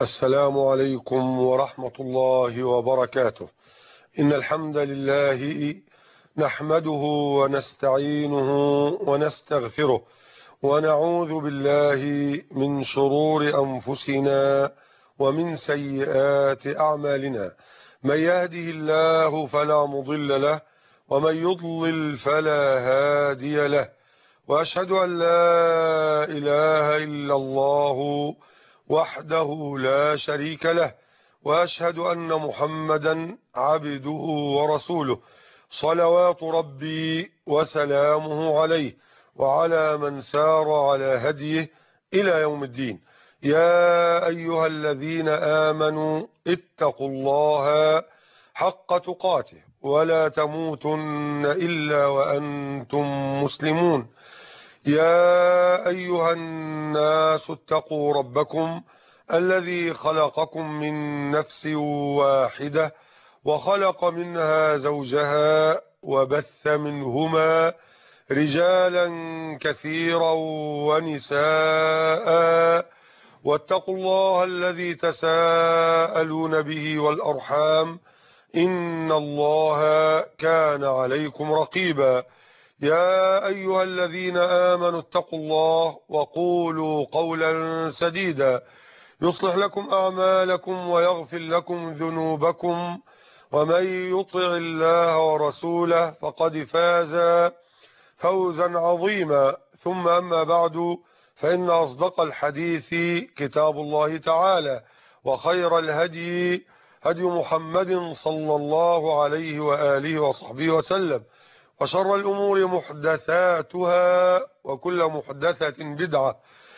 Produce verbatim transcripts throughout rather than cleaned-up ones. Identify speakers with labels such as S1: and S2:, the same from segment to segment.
S1: السلام عليكم ورحمة الله وبركاته. إن الحمد لله نحمده ونستعينه ونستغفره ونعوذ بالله من شرور أنفسنا ومن سيئات أعمالنا. من يهده الله فلا مضل له ومن يضلل فلا هادي له، وأشهد أن لا إله إلا الله وحده لا شريك له، وأشهد أن محمدا عبده ورسوله، صلوات ربي وسلامه عليه وعلى من سار على هديه إلى يوم الدين. يا أيها الذين آمنوا اتقوا الله حق تقاته ولا تموتن إلا وأنتم مسلمون. يا أيها الناس اتقوا ربكم الذي خلقكم من نفس واحدة وخلق منها زوجها وبث منهما رجالا كثيرا ونساء، واتقوا الله الذي تساءلون به والأرحام إن الله كان عليكم رقيبا. يا أيها الذين آمنوا اتقوا الله وقولوا قولا سديدا يصلح لكم أعمالكم ويغفر لكم ذنوبكم، ومن يطع الله ورسوله فقد فاز فوزا عظيما. ثم أما بعد، فإن أصدق الحديث كتاب الله تعالى، وخير الهدي هدي محمد صلى الله عليه وآله وصحبه وسلم، وشر الأمور محدثاتها، وكل محدثة بدعة،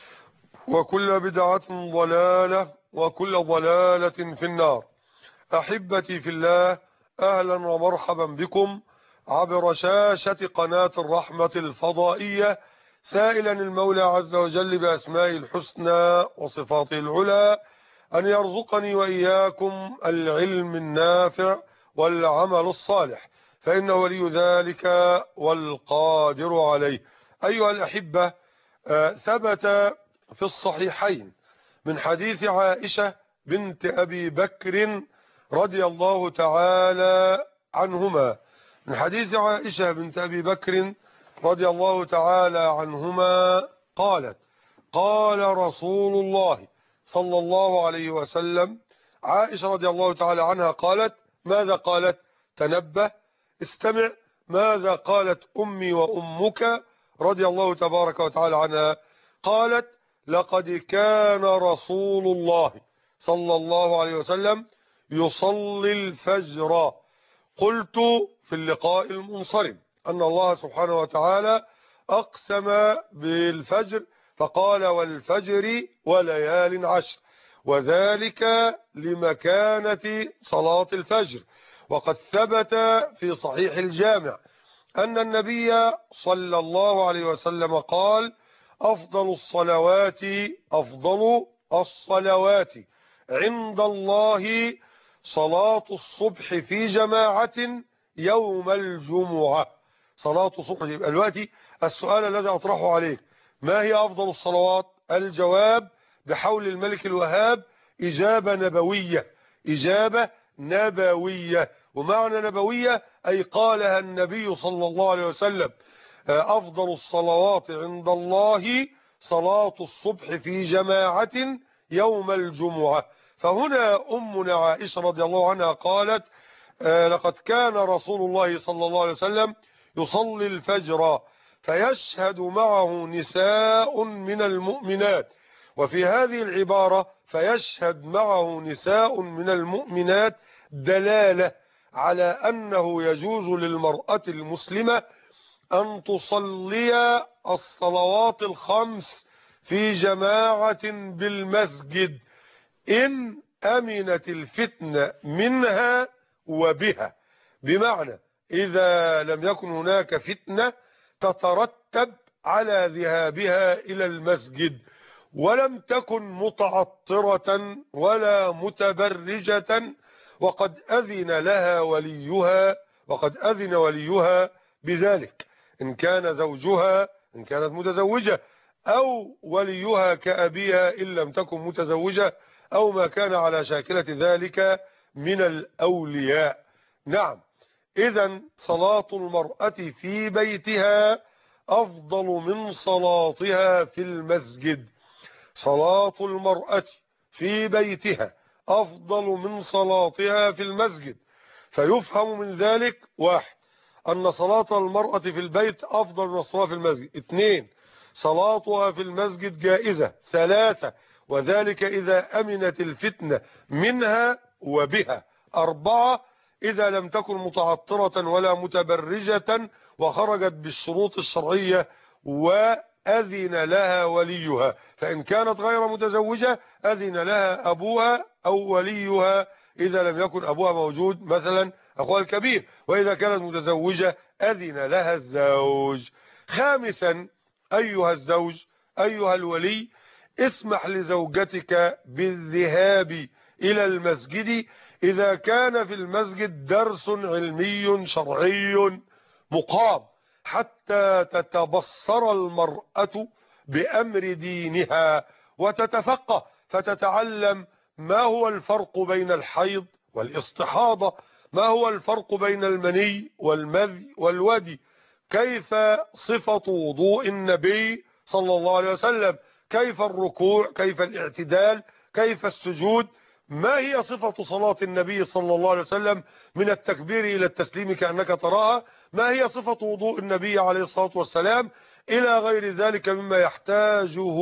S1: وكل بدعة ضلالة، وكل ضلالة في النار. أحبتي في الله، أهلا ومرحبا بكم عبر شاشة قناة الرحمة الفضائية، سائلا المولى عز وجل بأسمائه الحسنى وصفاته العلى أن يرزقني وإياكم العلم النافع والعمل الصالح، فإنه ولي ذلك والقادر عليه. أيها الأحبة، ثبت في الصحيحين من حديث عائشة بنت أبي بكر رضي الله تعالى عنهما من حديث عائشة بنت أبي بكر رضي الله تعالى عنهما قالت: قال رسول الله صلى الله عليه وسلم. عائشة رضي الله تعالى عنها قالت: ماذا قالت؟ تنبه، استمع ماذا قالت أمي وأمك رضي الله تبارك وتعالى عنها. قالت: لقد كان رسول الله صلى الله عليه وسلم يصلي الفجر. قلت في اللقاء المنصرم أن الله سبحانه وتعالى أقسم بالفجر فقال: والفجر وليال عشر، وذلك لمكانة صلاة الفجر. وقد ثبت في صحيح الجامع أن النبي صلى الله عليه وسلم قال: أفضل الصلوات أفضل الصلوات عند الله صلاة الصبح في جماعة يوم الجمعة. صلاة الصبح. يبقى دلوقتي السؤال الذي أطرحه عليك: ما هي أفضل الصلوات؟ الجواب بحول الملك الوهاب إجابة نبوية. إجابة نبوية، ومعنى نبوية أي قالها النبي صلى الله عليه وسلم. أفضل الصلوات عند الله صلاة الصبح في جماعة يوم الجمعة. فهنا أمنا عائشة رضي الله عنها قالت: لقد كان رسول الله صلى الله عليه وسلم يصلي الفجر فيشهد معه نساء من المؤمنات. وفي هذه العبارة فيشهد معه نساء من المؤمنات دلالة على أنه يجوز للمرأة المسلمة أن تصلي الصلوات الخمس في جماعة بالمسجد إن أمنت الفتنة منها وبها. بمعنى إذا لم يكن هناك فتنة تترتب على ذهابها إلى المسجد، ولم تكن متعطرة ولا متبرجة، وقد أذن لها وليها وقد أذن وليها بذلك، إن كان زوجها إن كانت متزوجة، أو وليها كأبيها إن لم تكن متزوجة، أو ما كان على شاكلة ذلك من الأولياء. نعم، إذن صلاة المرأة في بيتها أفضل من صلاتها في المسجد. صلاة المرأة في بيتها أفضل من صلاتها في المسجد. فيفهم من ذلك: واحد، أن صلاة المرأة في البيت أفضل من الصلاة في المسجد. اثنين، صلاتها في المسجد جائزة. ثلاثة، وذلك إذا أمنت الفتنة منها وبها. أربعة، إذا لم تكن متعطرة ولا متبرجة وخرجت بالشروط الشرعية وأذن لها وليها. فإن كانت غير متزوجة أذن لها أبوها أو وليها إذا لم يكن أبوها موجود، مثلا أخوها الكبير. وإذا كانت متزوجة أذن لها الزوج. خامسا، أيها الزوج أيها الولي، اسمح لزوجتك بالذهاب إلى المسجد إذا كان في المسجد درس علمي شرعي مقام، حتى تتبصر المرأة بأمر دينها وتتفقه، فتتعلم ما هو الفرق بين الحيض والاستحاضة، ما هو الفرق بين المني والمذي والودي، كيف صفة وضوء النبي صلى الله عليه وسلم، كيف الركوع، كيف الاعتدال، كيف السجود، ما هي صفة صلاة النبي صلى الله عليه وسلم من التكبير إلى التسليم كأنك تراها، ما هي صفة وضوء النبي عليه الصلاة والسلام، إلى غير ذلك مما يحتاجه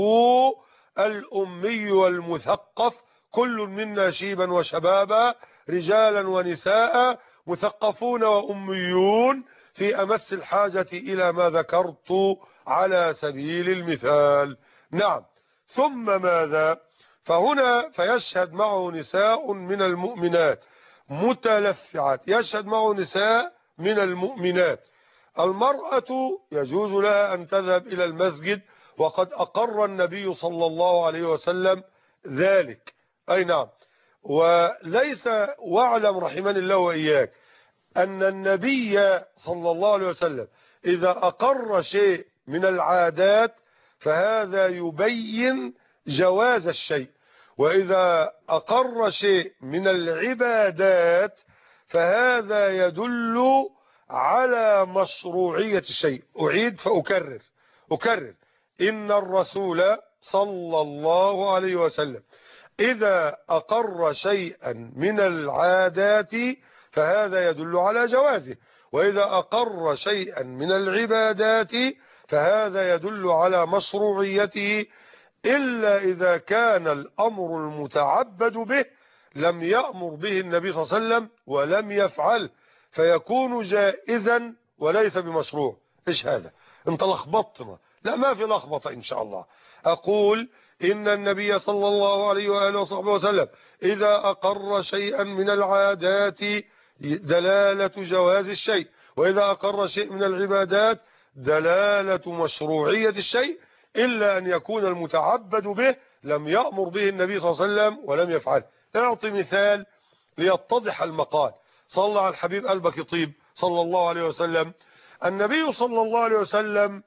S1: الأمي والمثقف، كل منا شيبا وشبابا، رجالا ونساء، مثقفون وأميون، في أمس الحاجة إلى ما ذكرت على سبيل المثال. نعم، ثم ماذا؟ فهنا فيشهد معه نساء من المؤمنات متلفعات، يشهد معه نساء من المؤمنات. المرأة يجوز لها أن تذهب إلى المسجد، وقد أقر النبي صلى الله عليه وسلم ذلك. أي نعم. وليس، واعلم رحمني الله وإياك أن النبي صلى الله عليه وسلم إذا أقر شيء من العادات فهذا يبين جواز الشيء، وإذا أقر شيء من العبادات فهذا يدل على مشروعية الشيء. أعيد فأكرر أكرر إن الرسول صلى الله عليه وسلم إذا أقر شيئا من العادات فهذا يدل على جوازه، وإذا أقر شيئا من العبادات فهذا يدل على مشروعيته، إلا إذا كان الأمر المتعبد به لم يأمر به النبي صلى الله عليه وسلم ولم يفعل، فيكون جائزا وليس بمشروع. إيش هذا؟ انت لخبطتنا. لا، ما في لخبطة إن شاء الله. أقول إن النبي صلى الله عليه وآله وصحبه وسلم إذا أقر شيئا من العادات دلالة جواز الشيء، وإذا أقر شيء من العبادات دلالة مشروعية الشيء، إلا أن يكون المتعبد به لم يأمر به النبي صلى الله عليه وسلم ولم يفعل. نعطي مثال ليتضح المقال. صلى على الحبيب قلبك يطيب صلى الله عليه وسلم. النبي صلى الله عليه وسلم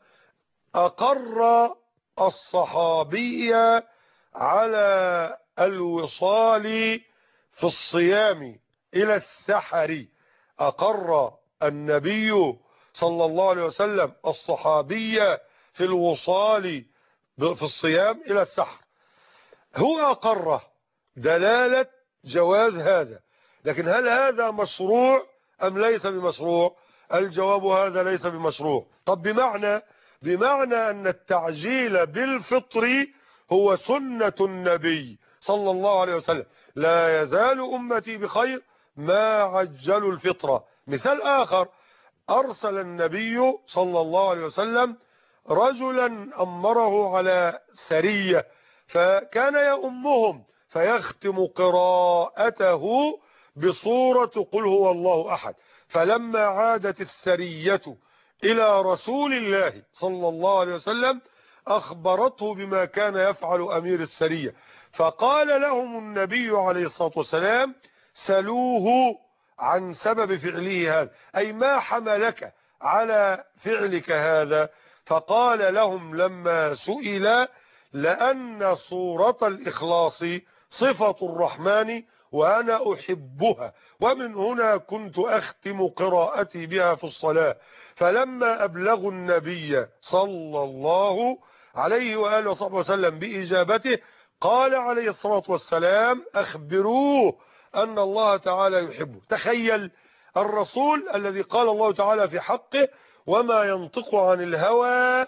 S1: أقر الصحابية على الوصال في الصيام إلى السحر. أقر النبي صلى الله عليه وسلم الصحابية في الوصال في الصيام إلى السحر. هو أقره دلالة جواز هذا، لكن هل هذا مشروع أم ليس بمشروع؟ الجواب هذا ليس بمشروع. طب بمعنى بمعنى أن التعجيل بالفطر هو سنة النبي صلى الله عليه وسلم. لا يزال أمتي بخير ما عجلوا الفطرة. مثال آخر، أرسل النبي صلى الله عليه وسلم رجلا أمره على سرية، فكان يؤمهم فيختم قراءته بصورة قل هو الله أحد. فلما عادت السرية إلى رسول الله صلى الله عليه وسلم أخبرته بما كان يفعل أمير السرية، فقال لهم النبي عليه الصلاة والسلام سلوه عن سبب فعله هذا، أي ما حملك على فعلك هذا؟ فقال لهم لما سئل لأن صورة الإخلاص صفة الرحمن وأنا أحبها، ومن هنا كنت أختم قراءتي بها في الصلاة. فلما أبلغوا النبي صلى الله عليه وآله وصحبه وسلم بإجابته قال عليه الصلاة والسلام أخبروه أن الله تعالى يحبه. تخيل الرسول الذي قال الله تعالى في حقه وما ينطق عن الهوى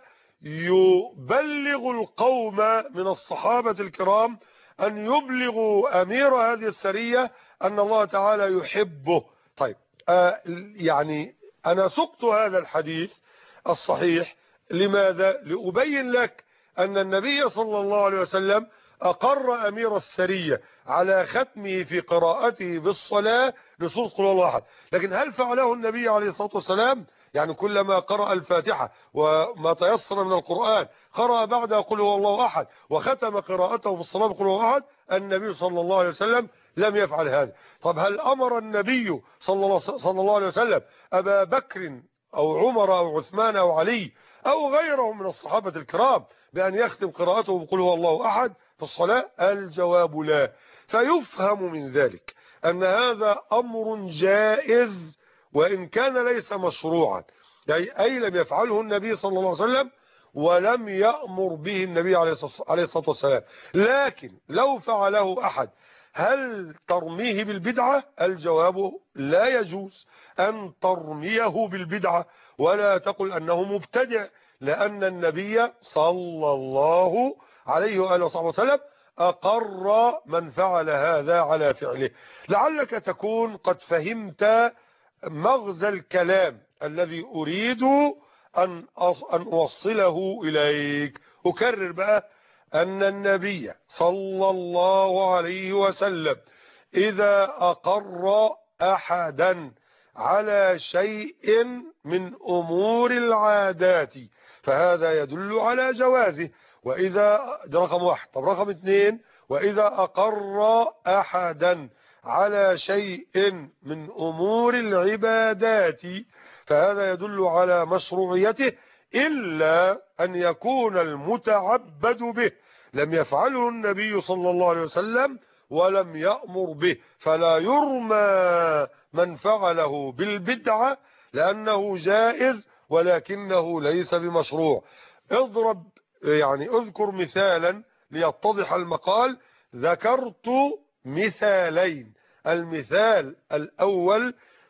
S1: يبلغ القوم من الصحابة الكرام أن يبلغوا أمير هذه السرية أن الله تعالى يحبه. طيب آه يعني أنا سقت هذا الحديث الصحيح لماذا؟ لأبين لك أن النبي صلى الله عليه وسلم أقر أمير السرية على ختمه في قراءته بالصلاة لسورة قل هو الله أحد. لكن هل فعله النبي عليه الصلاة والسلام؟ يعني كلما قرأ الفاتحة وما تيسر من القرآن قرأ بعدها قل هو الله أحد وختم قراءته في الصلاة بقل هو أحد؟ النبي صلى الله عليه وسلم لم يفعل هذا. طب هل أمر النبي صلى الله عليه وسلم أبا بكر أو عمر أو عثمان أو علي أو غيرهم من الصحابة الكرام بأن يختم قراءته بقل هو الله أحد في الصلاة؟ الجواب لا. فيفهم من ذلك أن هذا أمر جائز وإن كان ليس مشروعا، يعني أي لم يفعله النبي صلى الله عليه وسلم ولم يأمر به النبي عليه الصلاة والسلام. لكن لو فعله أحد هل ترميه بالبدعة؟ الجواب لا يجوز أن ترميه بالبدعة ولا تقل أنه مبتدع، لأن النبي صلى الله عليه وآله وصحبه وسلم أقر من فعل هذا على فعله. لعلك تكون قد فهمت مغزى الكلام الذي أريد أن أن أوصله إليك. أكرر بقى أن النبي صلى الله عليه وسلم إذا أقر أحدا على شيء من أمور العادات فهذا يدل على جوازه. وإذا ده رقم واحد. طب رقم اثنين، وإذا أقر أحدا على شيء من أمور العبادات فهذا يدل على مشروعيته إلا أن يكون المتعبد به لم يفعله النبي صلى الله عليه وسلم ولم يأمر به، فلا يرمى من فعله بالبدعة لأنه جائز ولكنه ليس بمشروع. اضرب يعني اذكر مثالا ليتضح المقال. ذكرت مثالين. المثال الأول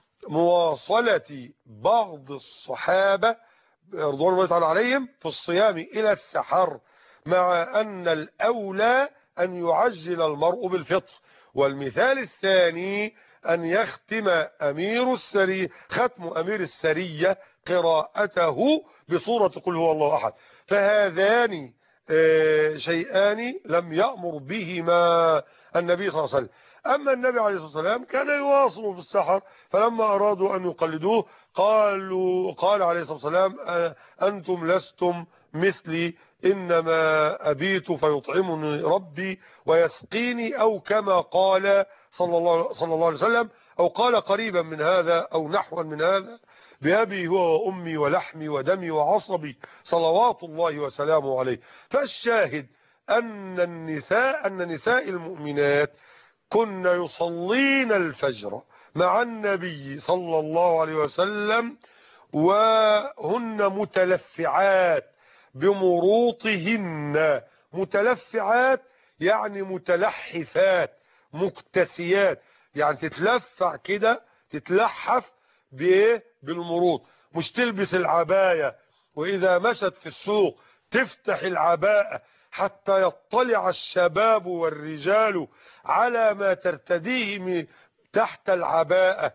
S1: مواصلة بعض الصحابة رضوان الله تعالى عليهم في الصيام إلى السحر، مع أن الأولى أن يعجل المرء بالفطر. والمثال الثاني أن يختم أمير السرية ختم أمير السرية قراءته بصورة قل هو الله أحد. فهذان شيئان لم يأمر بهما النبي صلى الله عليه وسلم. أما النبي عليه الصلاة والسلام كان يواصل في السحر، فلما أرادوا أن يقلدوه قالوا قال عليه الصلاة والسلام أنتم لستم مثلي إنما أبيت فيطعمني ربي ويسقيني، أو كما قال صلى الله, صلى الله عليه وسلم، أو قال قريبا من هذا أو نحوا من هذا بأبي هو وأمي ولحمي ودمي وعصبي صلوات الله وسلامه عليه. فالشاهد أن النساء أن نساء المؤمنات كن يصلين الفجر مع النبي صلى الله عليه وسلم وهن متلفعات بمروطهن. متلفعات يعني متلحفات مكتسيات، يعني تتلفع كده تتلحف بايه؟ بالمروط، مش تلبس العباية واذا مشت في السوق تفتح العباءة حتى يطلع الشباب والرجال على ما ترتديه تحت العباءة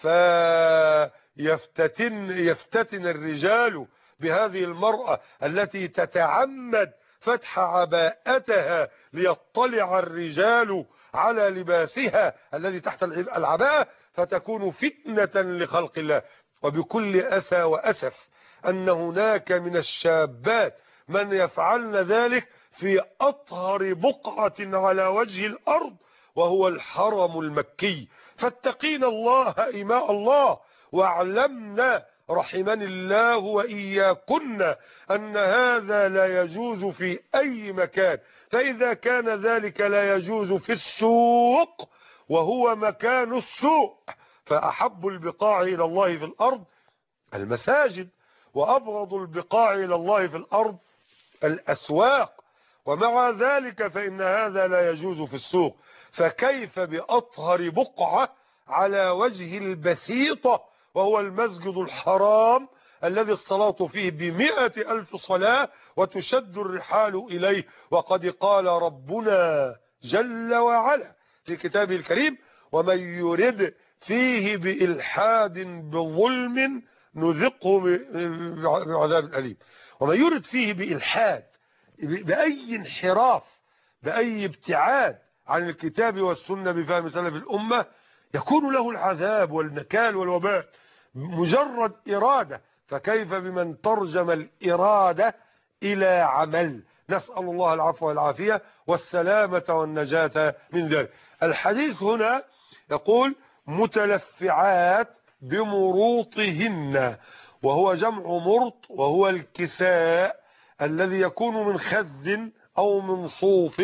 S1: فيفتتن يفتتن الرجال بهذه المرأة التي تتعمد فتح عباءتها ليطلع الرجال على لباسها الذي تحت العباءة فتكون فتنة لخلق الله. وبكل أسى وأسف أن هناك من الشابات من يفعلن ذلك في أطهر بقعة على وجه الأرض وهو الحرم المكي. فاتقين الله إماء الله واعلمنا رحمني الله وإياكن أن هذا لا يجوز في أي مكان، فإذا كان ذلك لا يجوز في السوق وهو مكان السوء، فأحب البقاع إلى الله في الأرض المساجد، وأبغض البقاع إلى الله في الأرض الأسواق، ومع ذلك فإن هذا لا يجوز في السوق، فكيف بأطهر بقعة على وجه البسيطة وهو المسجد الحرام الذي الصلاة فيه بمئة ألف صلاة وتشد الرحال إليه، وقد قال ربنا جل وعلا في كتابه الكريم: ومن يرد فيه بإلحاد بظلم نذقه بعذاب أليم. ومن يرد فيه بإلحاد، بأي انحراف، بأي ابتعاد عن الكتاب والسنة بفهم سلف الأمة، يكون له العذاب والنكال والوبال مجرد إرادة، فكيف بمن ترجم الإرادة إلى عمل؟ نسأل الله العفو والعافية والسلامة والنجاة من ذلك. الحديث هنا يقول متلفعات بمروطهن، وهو جمع مرط، وهو الكساء الذي يكون من خز أو من صوف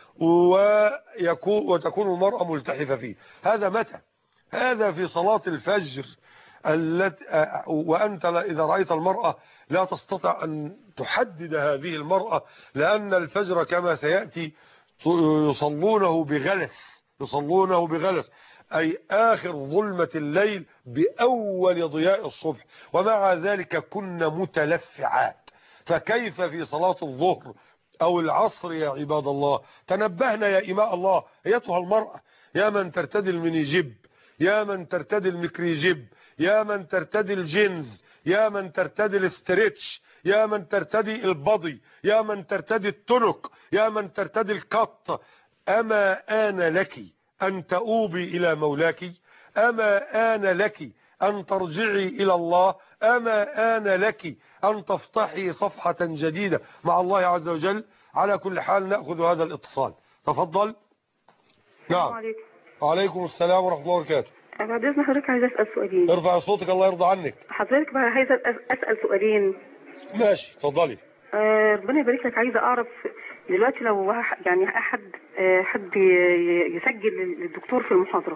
S1: ويكون وتكون المرأة ملتحفة فيه. هذا متى؟ هذا في صلاة الفجر التي وأنت إذا رأيت المرأة لا تستطيع أن تحدد هذه المرأة، لأن الفجر كما سيأتي يصلونه بغلس، يصلونه بغلس أي آخر ظلمة الليل بأول ضياء الصبح، ومع ذلك كنا متلفعات، فكيف في صلاة الظهر أو العصر يا عباد الله؟ تنبهنا يا إماء الله أيتها المرأة، يا من ترتدي المينيجيب، يا من ترتدي الميكريجيب، يا من ترتدي الجينز، يا من ترتدي الاستريتش، يا من ترتدي البضي، يا من ترتدي التنك، يا من ترتدي القط، أما آن لك أن تؤوبي إلى مولاك؟ أما آن لك أن ترجعي إلى الله؟ أما آن لك أن تفتحي صفحة جديدة مع الله عز وجل؟ على كل حال نأخذ هذا الاتصال، تفضل. نعم.
S2: عليكم.
S1: وعليكم السلام ورحمة الله وبركاته.
S2: بعد إذن حضرتك عايزة أسأل سؤالين.
S1: ارفع صوتك الله يرضى عنك.
S2: حضرتك بقى عايزة أسأل سؤالين.
S1: ماشي اتفضلي.
S2: آه ربنا يبارك لك. عايزة أعرف دلوقتي لو يعني أحد آه حد يسجل للدكتور في المحاضرة،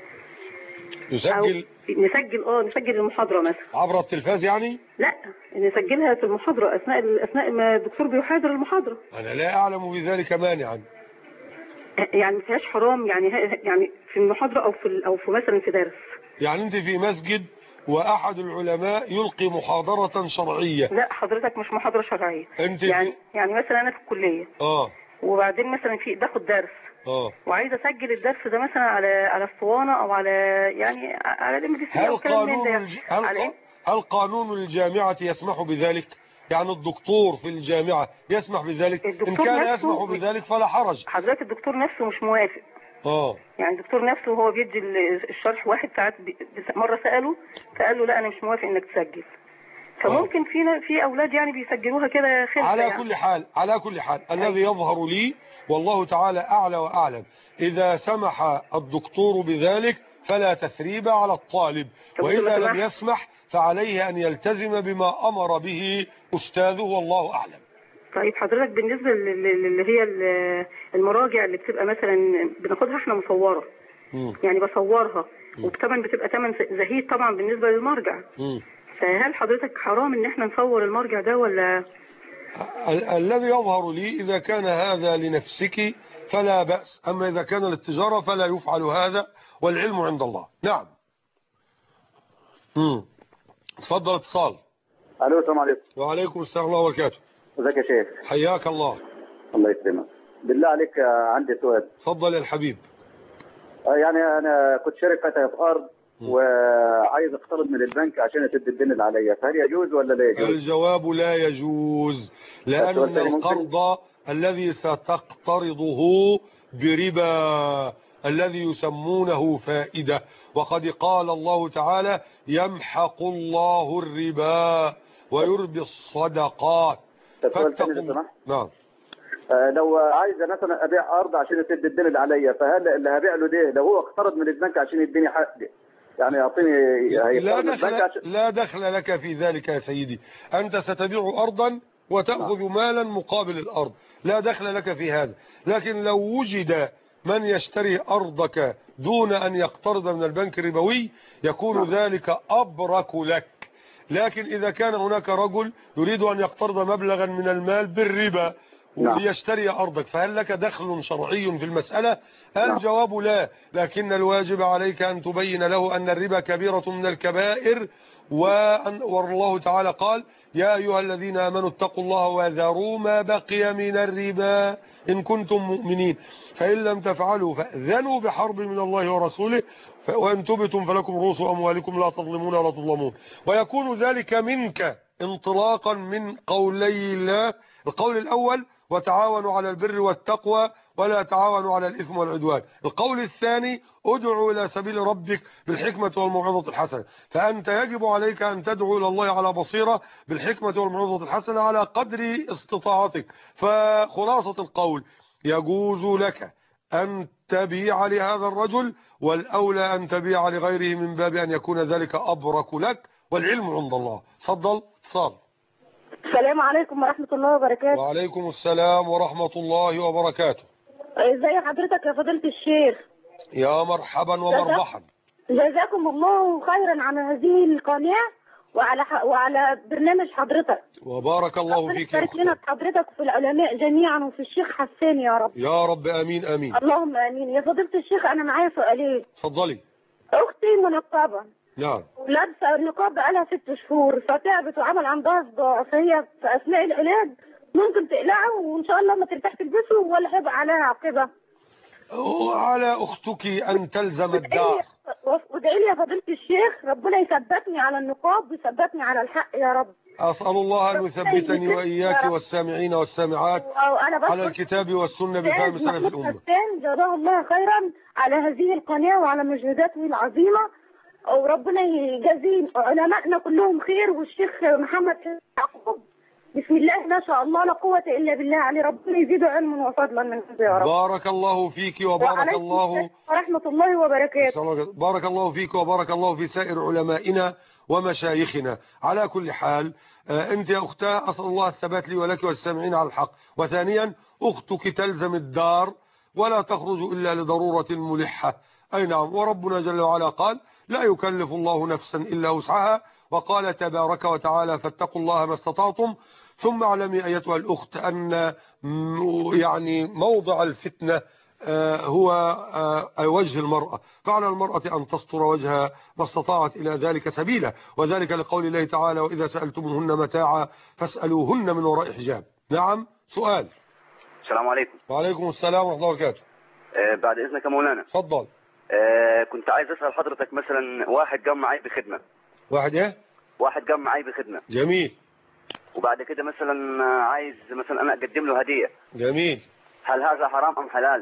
S1: يسجل
S2: نسجل اه نسجل المحاضرة مثلا
S1: عبر التلفاز يعني؟
S2: لا، نسجلها في المحاضرة أثناء أثناء ما الدكتور بيحاضر المحاضرة.
S1: أنا لا أعلم بذلك مانعا.
S2: يعني ما فيهاش حرام يعني يعني في المحاضرة أو في أو في مثلا في درس؟
S1: يعني أنت في مسجد وأحد العلماء يلقي محاضرة شرعية.
S2: لا حضرتك مش محاضرة شرعية.
S1: أنت
S2: يعني
S1: في...
S2: يعني مثلا أنا في الكلية
S1: اه
S2: وبعدين مثلا في باخد درس
S1: اه
S2: وعايزه اسجل الدرس ده مثلا على على اسطوانه او على يعني على الام بي سي
S1: هل
S2: او كلام من
S1: قانون
S2: ده.
S1: الج... هل...
S2: على
S1: هل قانون الجامعة يسمح بذلك؟ يعني الدكتور في الجامعة يسمح بذلك؟ إن كان يسمح بذلك فلا حرج.
S2: حضرتك الدكتور نفسه مش موافق.
S1: اه
S2: يعني الدكتور نفسه وهو بيدي الشرح، واحد ساعات مره ساله فقال له لا انا مش موافق انك تسجل. فممكن في في اولاد يعني بيسجلوها كده خلفه.
S1: على
S2: يعني
S1: كل حال على كل حال الذي يظهر لي والله تعالى أعلى وأعلم، إذا سمح الدكتور بذلك فلا تثريب على الطالب، وإذا لم يسمح فعليه أن يلتزم بما أمر به أستاذه والله أعلم.
S2: طيب حضرتك بالنسبة اللي هي المراجع اللي بتبقى مثلا بناخدها احنا مصورة، م. يعني بصورها وبتمن بتبقى تمن زهيد طبعا بالنسبة للمرجع، م. فهل حضرتك حرام ان احنا نصور المرجع ده ولا؟
S1: ال الذي يظهر لي إذا كان هذا لنفسك فلا بأس، أما إذا كان للتجارة فلا يفعل هذا، والعلم عند الله. نعم. امم تفضل اتصال.
S3: الو السلام عليكم.
S1: وعليكم السلام ورحمة الله وبركاته.
S3: ازيك يا شيخ؟
S1: حياك الله.
S3: الله يسلمك. بالله عليك عندي سؤال.
S1: تفضل يا الحبيب.
S3: يعني انا كنت شارك فتح في ارض وعايز اقترض من البنك عشان اسد الدين اللي عليا، فهل يجوز ولا لا يجوز؟
S1: الجواب لا يجوز، لأن القرض الذي ستقترضه بربا الذي يسمونه فائدة، وقد قال الله تعالى يمحق الله الربا ويربي الصدقات.
S3: فاتقوا.
S1: نعم.
S3: آه لو عايز مثلا ابيع ارض عشان اسد الدين اللي عليا، فهل اللي هبيع له ده لو هو اقترض من البنك عشان يديني حق يعني يعطيني
S1: لا دخل, لا دخل لك في ذلك يا سيدي. أنت ستبيع أرضا وتأخذ مالا مقابل الأرض، لا دخل لك في هذا. لكن لو وجد من يشتري أرضك دون أن يقترض من البنك الربوي يكون ذلك أبرك لك. لكن إذا كان هناك رجل يريد أن يقترض مبلغا من المال بالربا وليشتري أرضك، فهل لك دخل شرعي في المسألة؟ الجواب لا، لكن الواجب عليك أن تبين له أن الربا كبيرة من الكبائر، وأن والله تعالى قال يا أيها الذين آمنوا اتقوا الله وذروا ما بقي من الربا إن كنتم مؤمنين، فإن لم تفعلوا فأذنوا بحرب من الله ورسوله وإن تبتم فلكم رؤوس أموالكم لا تظلمون ولا تظلمون. ويكون ذلك منك انطلاقا من قولي الله، القول الأول وتعاونوا على البر والتقوى ولا تعاونوا على الإثم والعدوان، القول الثاني ادعوا إلى سبيل ربك بالحكمة والموعظة الحسنة. فأنت يجب عليك أن تدعو إلى الله على بصيرة بالحكمة والموعظة الحسنة على قدر استطاعتك. فخلاصة القول يجوز لك أن تبيع لهذا الرجل، والأولى أن تبيع لغيره من باب أن يكون ذلك أبرك لك، والعلم عند الله. تفضل اتصال.
S4: السلام عليكم ورحمة الله وبركاته.
S1: وعليكم السلام ورحمة الله وبركاته.
S4: ازي حضرتك يا فضيلة الشيخ؟
S1: يا مرحبا ومرحبا.
S4: جزاكم الله خيرا على هذه القناة وعلى ح... وعلى برنامج حضرتك.
S1: وبارك الله فيك يا
S4: أختي. لنا حضرتك وفي العلماء جميعا وفي الشيخ حسان يا رب.
S1: يا رب امين امين.
S4: اللهم امين. يا فضيلة الشيخ انا معايا سؤالين.
S1: اتفضلي.
S4: اختي منقبة.
S1: نعم.
S4: لابسه النقاب بقالها ست شهور فتعبت وعمل عندها صداع، فهي في اثناء العلاج ممكن تقلعه وان شاء الله ما ترتاح تلبسه ولا هيبقى عليها عقبه؟
S1: وعلى اختك ان تلزم الدار.
S4: وادعي لي يا فضيله الشيخ ربنا يثبتني على النقاب ويثبتني على الحق يا رب.
S1: اسال الله ان يثبتني واياك والسامعين والسامعات على الكتاب والسنه بفهم سلف الامه.
S4: جزاه الله خيرا على هذه القناه وعلى مجهوداته العظيمه، وربنا يجازي علمائنا كلهم خير، والشيخ محمد يعقوب بسم الله ما شاء الله لا قوة إلا بالله عليه، ربنا يزيده علما وفضلا من عنده يا رب.
S1: بارك الله فيك وبارك الله
S4: ورحمة الله وبركاته.
S1: بارك الله فيك وبارك الله في سائر علمائنا ومشايخنا. على كل حال أنت يا أختاه أسأل الله الثبات لي ولك والسامعين على الحق. وثانيا أختك تلزم الدار ولا تخرج إلا لضرورة ملحة. أي نعم. وربنا جل وعلا قال لا يكلف الله نفسا إلا وسعها، وقال تبارك وتعالى فاتقوا الله ما استطعتم. ثم اعلمي أيتها الأخت أن يعني موضع الفتنة هو وجه المرأة، فعلى المرأة أن تستر وجهها ما استطاعت إلى ذلك سبيلا، وذلك لقول الله تعالى وإذا سألتموهن متاعا فاسألوهن من وراء حجاب. نعم. سؤال.
S5: السلام عليكم.
S1: وعليكم السلام ورحمة الله وبركاته.
S5: أه بعد إذنك يا مولانا.
S1: تفضل.
S5: أه كنت عايز أسأل حضرتك مثلا واحد قام معي بخدمة.
S1: واحد إيه؟
S5: واحد قام معي بخدمة.
S1: جميل. وبعد
S5: كده مثلا عايز مثلا أنا أقدم له هدية.
S1: جميل.
S5: هل هذا حرام أم حلال؟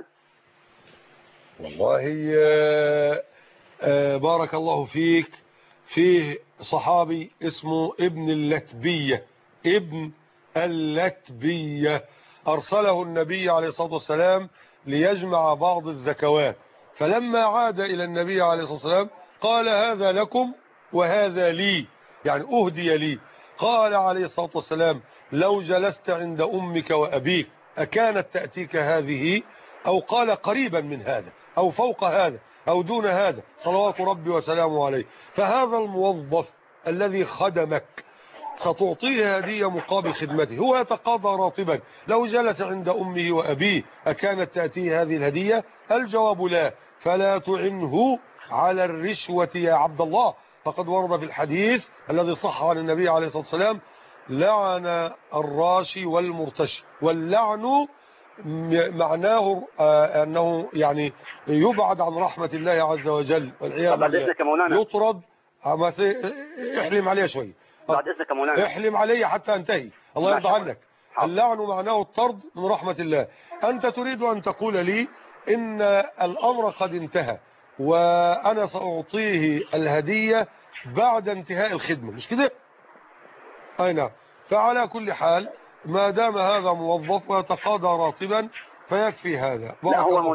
S1: والله آه آه بارك الله فيك. فيه صحابي اسمه ابن اللتبية، ابن اللتبية أرسله النبي عليه الصلاة والسلام ليجمع بعض الزكوات، فلما عاد إلى النبي عليه الصلاة والسلام قال هذا لكم وهذا لي، يعني أهدي لي. قال عليه الصلاة والسلام لو جلست عند أمك وأبيك أكانت تأتيك هذه؟ أو قال قريبا من هذا أو فوق هذا أو دون هذا صلوات ربي وسلامه عليه. فهذا الموظف الذي خدمك ستعطيه هدية مقابل خدمته، هو يتقاضى راتبا، لو جلس عند أمه وأبيه أكانت تأتيه هذه الهدية؟ الجواب لا. فلا تعنه على الرشوة يا عبد الله، فقد ورد في الحديث الذي صح عن النبي عليه الصلاة والسلام لعن الراشي والمرتشي، واللعن معناه أنه يعني يبعد عن رحمة الله عز وجل والعياذ بالله، يطرد. احلم عليه شوي،
S5: بعد اذنك يا مولانا،
S1: احلم علي حتى انتهي، الله يرضى عنك. اللعن معناه الطرد من رحمة الله. أنت تريد أن تقول لي إن الأمر قد انتهى وأنا سأعطيه الهدية بعد انتهاء الخدمة، مش كده؟ أي نعم. فعلى كل حال ما دام هذا موظف ويتقاضى راتبا فيكفي هذا.
S5: لا هو مولانا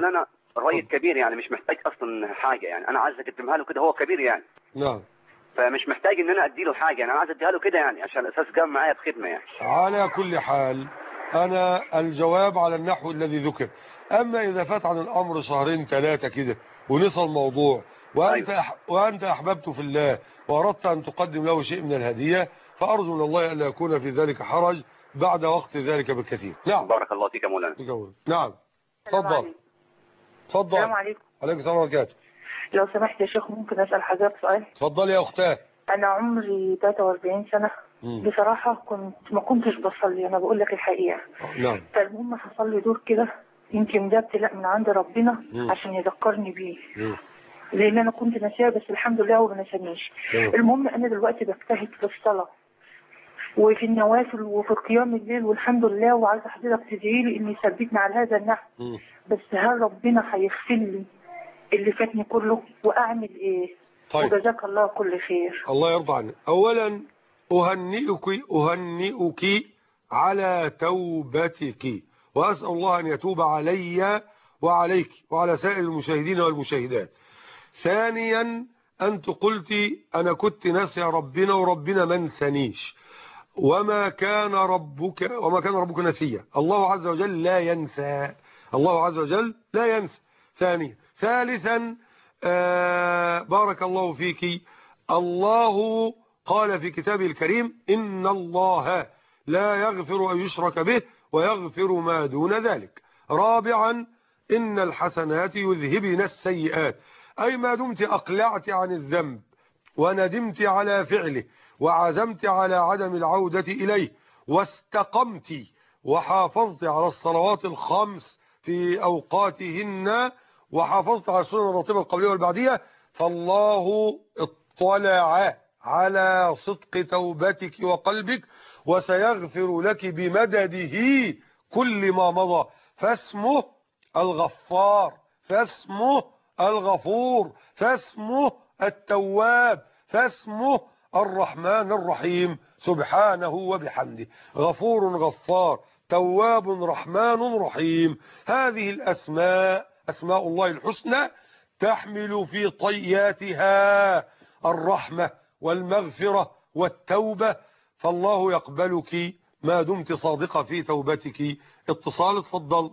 S5: الراجل كبير يعني مش محتاج اصلا حاجه، يعني انا عايز اقدمها له كده، هو كبير يعني.
S1: نعم.
S5: فمش محتاج ان انا ادي له حاجه، يعني انا عايز اديها له كده يعني عشان اساس قام معايا بخدمه يعني.
S1: على كل حال انا الجواب على النحو الذي ذكر. اما اذا فات عن الامر شهرين ثلاثه كده ونسى الموضوع وانت
S5: أيوة.
S1: أح... وانت احببت في الله واردت ان تقدم له شيء من الهديه، فارجو من الله الا يكون في ذلك حرج بعد وقت ذلك بكثير. نعم.
S5: بارك الله فيك يا مولانا.
S1: نعم. تفضل. تفضل.
S6: السلام عليكم.
S1: عليكم السلام ورحمه الله.
S6: لو سمحت يا شيخ ممكن اسال حضرتك سؤال؟
S1: اتفضل يا اختاه.
S6: انا عمري ثلاثة وأربعين سنه.
S1: مم.
S6: بصراحه كنت ما كنتش بصلي، انا بقول لك الحقيقه.
S1: نعم.
S6: فالمهم حصل لي دور كده، يمكن ده ابتلاء من عند ربنا
S1: مم.
S6: عشان يذكرني بيه.
S1: مم.
S6: لان انا كنت ناسيه بس الحمد لله هو ما نسانيش. المهم انا دلوقتي بجتهد في الصلاه وفي النوافل وفي قيام الليل والحمد لله، وعايزه حضرتك تدعي لي اني يثبتني على هذا النحو. بس هل ربنا هيغفر لي اللي فاتني كله واعمل ايه؟
S1: طيب.
S6: وجزاك الله كل خير.
S1: الله يرضى عنك. اولا اهنئك اهنئك على توبتك، واسال الله ان يتوب علي وعليك وعلى سائر المشاهدين والمشاهدات. ثانيا انت قلت انا كنت ناسي ربنا وربنا ما نسانيش، وما كان ربك وما كان ربك نسيا. الله عز وجل لا ينسى، الله عز وجل لا ينسى. ثانيا ثالثا آه بارك الله فيك، الله قال في كتابه الكريم إن الله لا يغفر أن يشرك به ويغفر ما دون ذلك. رابعا إن الحسنات يذهبن السيئات، أي ما دمت أقلعت عن الذنب وندمت على فعله وعزمت على عدم العودة إليه واستقمت وحافظت على الصلوات الخمس في أوقاتهن وحافظت على السنن الراتبة القبلية والبعدية، فالله اطلع على صدق توبتك وقلبك وسيغفر لك بمدده كل ما مضى، فاسمه الغفار، فاسمه الغفور، فاسمه التواب، فاسمه الرحمن الرحيم سبحانه وبحمده. غفور غفار، تواب رحمن رحيم. هذه الأسماء أسماء الله الحسنى تحمل في طياتها الرحمة والمغفرة والتوبة، فالله يقبلك ما دمت صادقة في توبتك. اتصال. اتفضل.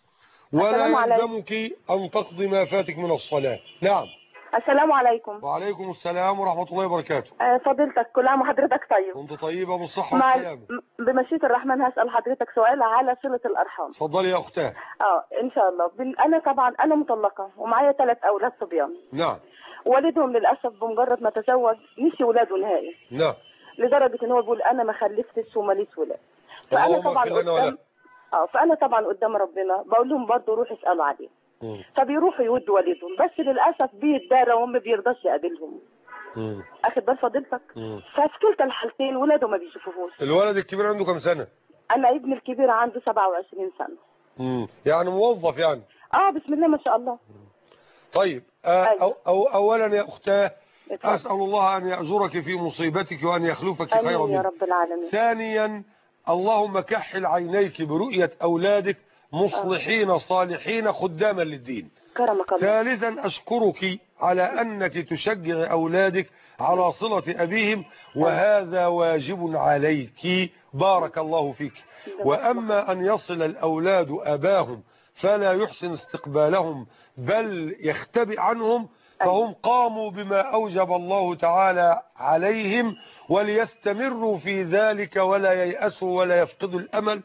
S1: ولا يلزمك أن تقضي ما فاتك من الصلاة. نعم.
S7: السلام عليكم.
S1: وعليكم السلام ورحمة الله وبركاته.
S7: أه فضيلتك كل عام وحضرتك طيب.
S1: كنت طيبة بالصحة والسلامة.
S7: بمشيئة الرحمن هسأل حضرتك سؤال على صلة الأرحام.
S1: اتفضلي يا أختاه.
S7: اه إن شاء الله. أنا طبعا أنا مطلقة ومعايا ثلاث أولاد صبيان.
S1: نعم.
S7: والدهم للأسف بمجرد ما تزوج نسي ولاده نهائي.
S1: نعم.
S7: لدرجة إن هو بيقول أنا ما خلفتش وماليش ولاد. فأنا طبعا قدام اه فأنا طبعا قدام ربنا بقول لهم برضه روحوا اسألوا عليه. فبيروحوا يودوا والدهم، بس للاسف بيتدارى وما بيرضاش يقابلهم. امم اخد بال فضيلتك؟ ففي كلتا الحالتين ولاده ما بيشوفوهوش.
S1: الولد الكبير عنده كام سنه؟
S7: انا ابني الكبير عنده سبعة وعشرين سنه.
S1: امم يعني موظف يعني؟
S7: اه بسم الله ما شاء الله.
S1: طيب آه أو أو اولا يا اختاه اسال الله ان ياجرك في مصيبتك وان يخلفك خيرا منها.
S7: امين يا رب العالمين.
S1: ثانيا اللهم كحل عينيك برؤيه اولادك مصلحين صالحين خداما للدين.
S7: كرمك الله.
S1: ثالثا أشكرك على أنك تشجع أولادك على صلة أبيهم، وهذا واجب عليك. بارك الله فيك. وأما أن يصل الأولاد أباهم فلا يحسن استقبالهم بل يختبئ عنهم، فهم قاموا بما أوجب الله تعالى عليهم، وليستمروا في ذلك ولا ييأسوا ولا يفقدوا الأمل،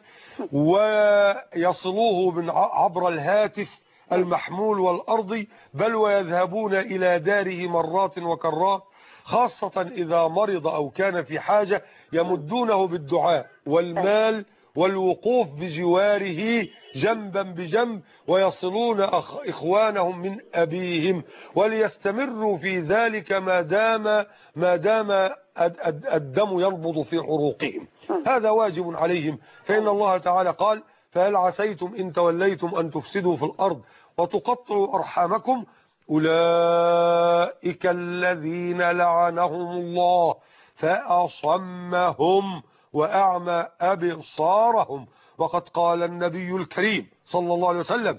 S1: ويصلوه من عبر الهاتف المحمول والأرضي، بل ويذهبون إلى داره مرات وكرات، خاصة إذا مرض أو كان في حاجة يمدونه بالدعاء والمال والوقوف بجواره جنبا بجنب، ويصلون أخ إخوانهم من أبيهم، وليستمروا في ذلك ما دام ما دام الدم ينبض في عروقهم. هذا واجب عليهم، فإن الله تعالى قال فهل عسيتم إن توليتم أن تفسدوا في الأرض وتقطعوا أرحامكم أولئك الذين لعنهم الله فأصمهم وأعمى أبصارهم. وقد قال النبي الكريم صلى الله عليه وسلم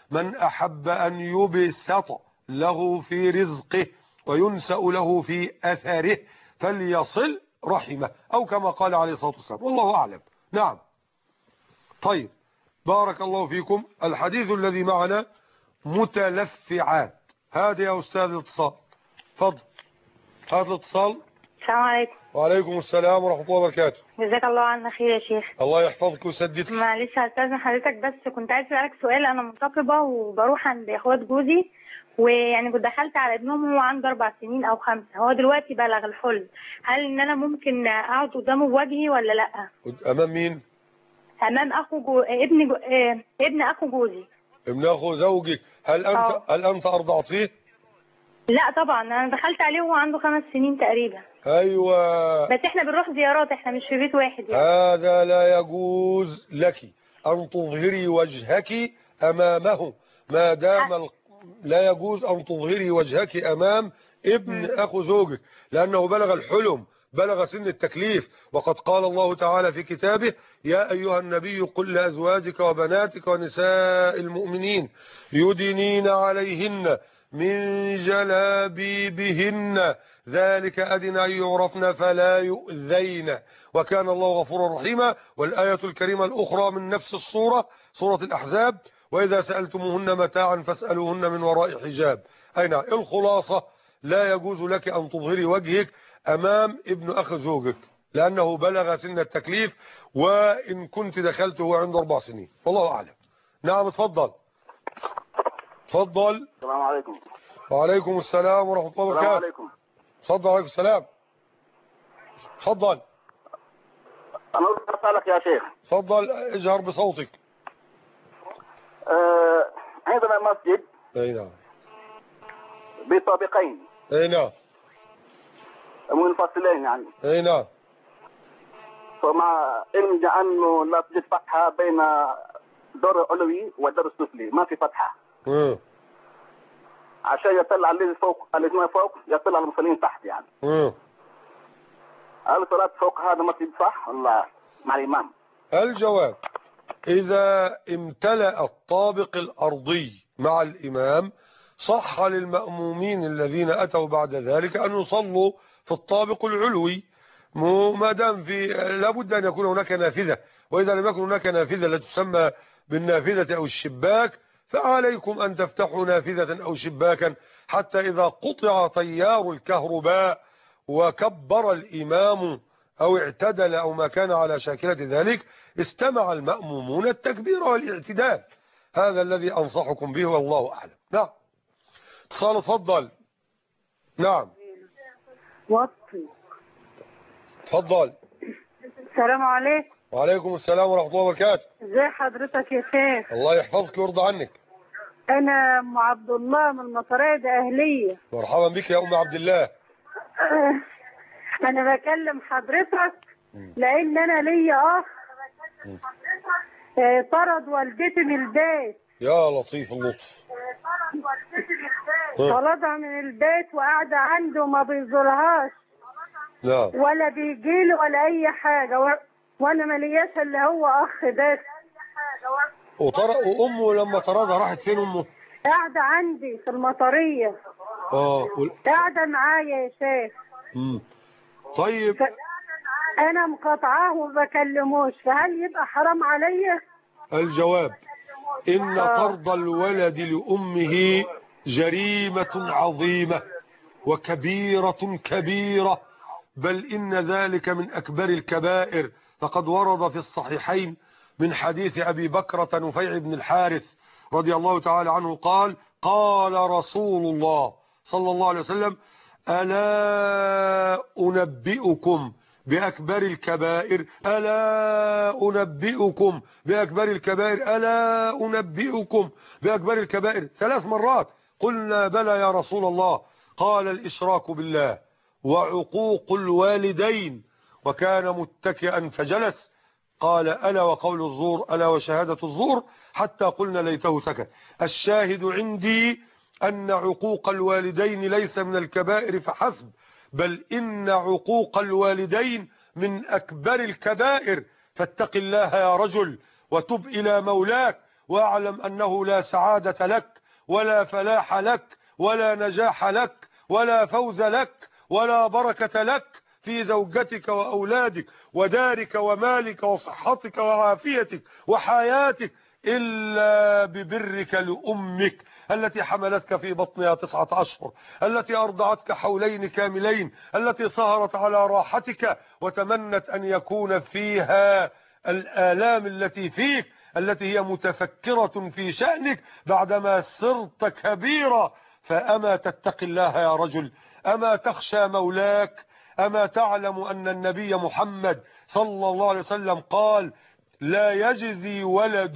S1: من أحب أن يبسط له في رزقه وينسأ له في أثره فليصل رحمه، أو كما قال عليه الصلاة والسلام، والله أعلم. نعم. طيب، بارك الله فيكم. الحديث الذي معنا متلفعات. هذا يا أستاذ الاتصال، فضل هذا الاتصال.
S8: السلام عليكم.
S1: وعليكم السلام ورحمة الله وبركاته.
S8: جزاك الله عنا خير يا شيخ.
S1: الله يحفظك ويسددك.
S8: معلش هستاذن حضرتك، بس كنت عايز اسالك سؤال. انا منتقبه وبروح عند اخوات جوزي، ويعني كنت دخلت على ابنهم وهو عنده اربع سنين او خمسه، هو دلوقتي بلغ الحلم، هل ان انا ممكن اقعد قدامه بوجهي ولا لا؟
S1: امام مين؟
S8: امام اخو جو... ابن جو... اه... ابن اخو جوزي.
S1: ابن اخو زوجك. هل انت أوه. هل انت ارضعتيه؟
S8: لا طبعا، انا دخلت عليه وهو عنده خمس سنين تقريبا.
S1: ايوه،
S8: بس احنا بنروح زيارات، احنا مش في بيت واحد يعني.
S1: هذا لا يجوز لك ان تظهري وجهك امامه، ما دام ال... لا يجوز ان تظهري وجهك امام ابن م. اخو زوجك، لانه بلغ الحلم، بلغ سن التكليف، وقد قال الله تعالى في كتابه: يا ايها النبي قل لازواجك وبناتك ونساء المؤمنين يدنين عليهن من جلابيبهن ذلك أدنى أن يعرفن فلا يؤذين وكان الله غفورا رحيما. والآية الكريمة الأخرى من نفس الصورة، سورة الأحزاب: وإذا سألتموهن متاعا فاسألوهن من وراء حجاب. أين الخلاصة؟ لا يجوز لك أن تظهري وجهك أمام ابن أخ زوجك، لأنه بلغ سن التكليف، وإن كنت دخلته هو عنده أربع سنين، والله أعلم. نعم، اتفضل. اتفضل.
S5: السلام عليكم.
S1: وعليكم السلام ورحمة الله وبركاته.
S5: السلام عليكم.
S1: اتفضل. عليكم السلام. اتفضل.
S5: أنا أريد أسألك يا شيخ.
S1: اتفضل، اجهر بصوتك.
S5: أه عندنا مسجد.
S1: اي نعم.
S5: بطابقين.
S1: اي نعم.
S5: منفصلين يعني.
S1: اي نعم.
S5: فمع علم أنه لا توجد فتحة بين الدور العلوي والدور السفلي، ما في فتحة.
S1: امم
S5: عشان يطلع الذي فوق الذين فوق يطلع المصلين تحت يعني.
S1: امم
S5: هل صلاة فوق هذا مسجد صح ولا مع الإمام؟
S1: الجواب: إذا امتلأ الطابق الأرضي مع الإمام صح للمأمومين الذين أتوا بعد ذلك أن يصلوا في الطابق العلوي، ما دام في لابد أن يكون هناك نافذة، وإذا لم يكن هناك نافذة لا تسمى بالنافذة أو الشباك فعليكم أن تفتحوا نافذة أو شباكا، حتى إذا قطع تيار الكهرباء وكبر الإمام أو اعتدل أو ما كان على شاكلة ذلك استمع المأمومون التكبير والاعتدال. هذا الذي أنصحكم به والله أعلم. نعم. اتصال، اتفضل. نعم.
S4: وطي.
S1: اتفضل.
S4: السلام عليكم.
S1: وعليكم السلام ورحمة الله وبركاته.
S4: ازي حضرتك يا شيخ؟
S1: الله يحفظك ويرضى عنك.
S4: انا ام عبد الله من المطرية اهلية.
S1: مرحبا بك يا ام عبد الله.
S4: انا بكلم حضرتك لان انا ليا اخ طرد والدتي من البيت.
S1: يا لطيف اللطف.
S4: طردها من البيت وقاعدة عنده ما بيزورهاش.
S1: نعم.
S4: ولا بيجيلي ولا اي حاجة، و... وانا ملياش الا هو اخ بس.
S1: وطرق وامه لما طردها راحت فين امه؟
S4: قاعدة عندي في المطرية.
S1: اه
S4: وال... قاعدة معايا يا شيخ.
S1: امم طيب. ف...
S4: انا مقاطعاه وما بكلموش، فهل يبقى حرام عليا؟
S1: الجواب: ان طرد الولد لامه جريمة عظيمة وكبيرة كبيرة، بل إن ذلك من أكبر الكبائر. فقد ورد في الصحيحين من حديث أبي بكرة نفيع بن الحارث رضي الله تعالى عنه قال: قال رسول الله صلى الله عليه وسلم: ألا أنبئكم بأكبر الكبائر ألا أنبئكم بأكبر الكبائر ألا أنبئكم بأكبر الكبائر ثلاث مرات. قلنا: بلى يا رسول الله. قال: الإشراك بالله وعقوق الوالدين. وكان متكئا فجلس. قال: ألا وقول الزور ألا وشهادة الزور، حتى قلنا ليته سكت. الشاهد عندي أن عقوق الوالدين ليس من الكبائر فحسب، بل إن عقوق الوالدين من أكبر الكبائر. فاتق الله يا رجل وتب إلى مولاك واعلم أنه لا سعادة لك ولا فلاح لك ولا نجاح لك ولا فوز لك ولا بركة لك في زوجتك وأولادك ودارك ومالك وصحتك وعافيتك وحياتك إلا ببرك لأمك التي حملتك في بطنها تسعة أشهر، التي أرضعتك حولين كاملين، التي سهرت على راحتك وتمنت أن يكون فيها الآلام التي فيك، التي هي متفكرة في شأنك بعدما صرت كبيرا. فأما تتقي الله يا رجل؟ أما تخشى مولاك؟ أما تعلم أن النبي محمد صلى الله عليه وسلم قال: لا يجزي ولد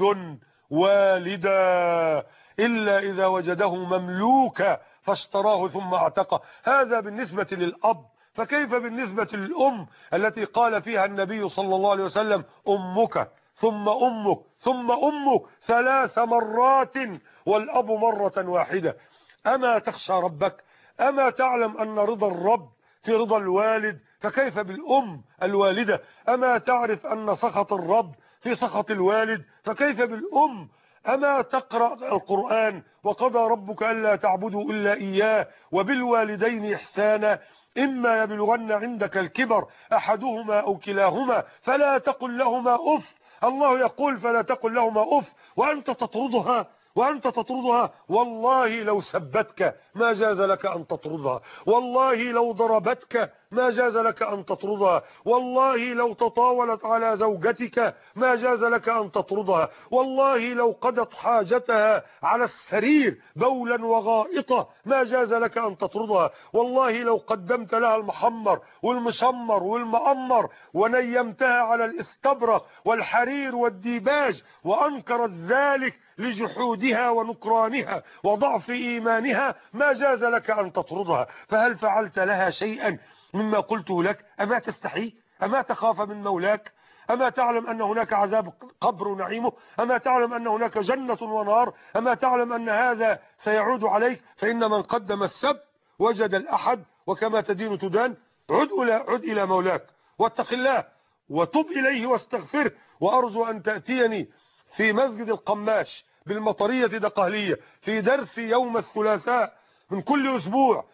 S1: والدا إلا إذا وجده مملوكا فاشتراه ثم اعتقه. هذا بالنسبة للأب، فكيف بالنسبة للأم التي قال فيها النبي صلى الله عليه وسلم: أمك ثم أمك ثم أمك ثلاث مرات والأب مرة واحدة. أما تخشى ربك؟ أما تعلم أن رضا الرب في رضا الوالد؟ فكيف بالأم الوالدة؟ أما تعرف أن سخط الرب في سخط الوالد؟ فكيف بالأم؟ أما تقرأ القرآن: وقضى ربك ألا تعبدوا إلا إياه وبالوالدين إحسانا إما يبلغن عندك الكبر أحدهما أو كلاهما فلا تقل لهما أف. الله يقول: فلا تقل لهما أف وأنت تطردها وأنت تطردها والله لو سبتك ما جاز لك أن تطردها، والله لو ضربتك ما جاز لك أن تطردها، والله لو تطاولت على زوجتك ما جاز لك أن تطردها، والله لو قضت حاجتها على السرير بولا وغائطة ما جاز لك أن تطردها، والله لو قدمت لها المحمر والمشمر والمأمر ونيمتها على الاستبرق والحرير والديباج وأنكرت ذلك لجحودها ونكرانها وضعف إيمانها ما جاز لك أن تطردها. فهل فعلت لها شيئا مما قلته لك؟ أما تستحي؟ أما تخاف من مولاك؟ أما تعلم أن هناك عذاب قبر ونعيمه؟ أما تعلم أن هناك جنة ونار؟ أما تعلم أن هذا سيعود عليك؟ فإن من قدم السبت وجد الأحد وكما تدين تدان. عد إلى عد إلى مولاك واتق الله وتب إليه واستغفره. وأرجو أن تأتيني في مسجد القماش بالمطرية دقهلية في درس يوم الثلاثاء من كل أسبوع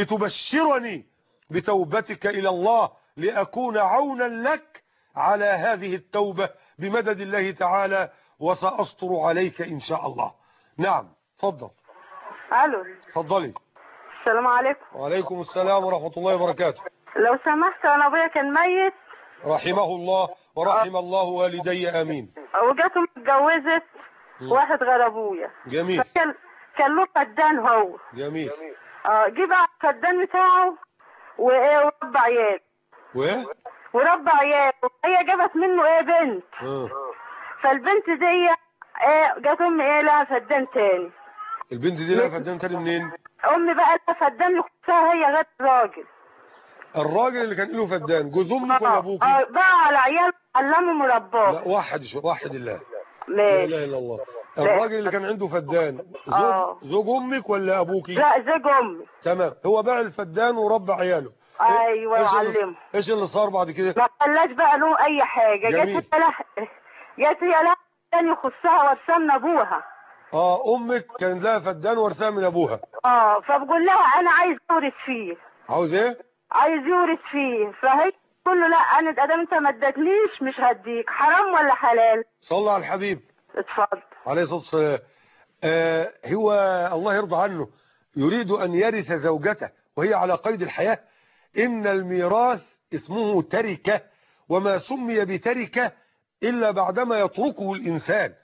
S1: لتبشرني بتوبتك إلى الله لأكون عونا لك على هذه التوبة بمدد الله تعالى وسأسطر عليك إن شاء الله. نعم تفضل.
S9: ألو
S1: تفضلي.
S9: السلام عليكم.
S1: وعليكم السلام ورحمة الله وبركاته.
S9: لو سمحت أنا أبويا كان ميت
S1: رحمه الله ورحم الله والدي آمين.
S9: وجاته متجوزت واحد غير أبويا.
S1: جميل.
S9: كان كان له فدان هو.
S1: جميل.
S9: اه جه بقى الفدان بتاعه وايه وربى عيال.
S1: وايه؟
S9: وربى عيال. هي جابت منه ايه بنت.
S1: اه.
S9: فالبنت دي ايه جات امي ايه لها فدان تاني.
S1: البنت دي لها فدان تاني منين؟
S9: امي بقى لها فدان لأختها هي غير الراجل.
S1: الراجل اللي كان له فدان جوز امك ولا ابوكي؟
S9: اه بقى على عيال علموا مرباه.
S1: لا واحد شو واحد الله.
S9: ماشي.
S1: لا اله الا الله. الراجل اللي كان عنده فدان زوج زوج امك ولا ابوكي؟
S9: لا زوج امي.
S1: تمام. هو باع الفدان وربى عياله.
S9: ايوه يعلمه.
S1: ايش اللي صار بعد كده؟
S9: ما خلاش بقى له اي حاجه. جت هي جت هي لها فدان يخصها ورثها ابوها.
S1: اه امك كان لها فدان ورثها من ابوها.
S9: اه فبقول لها انا عايز اورث فيه.
S1: عاوز ايه؟ عايز
S9: يورث فيه. فهي تقول له لا انا ادام انت ما ادتنيش مش هديك. حرام ولا حلال؟
S1: صلى على الحبيب.
S9: اتفضل.
S1: عليه الصلاه والسلام. آه هو الله يرضى عنه يريد ان يرث زوجته وهي على قيد الحياه. ان الميراث اسمه تركه وما سمي بتركه الا بعدما يتركه الانسان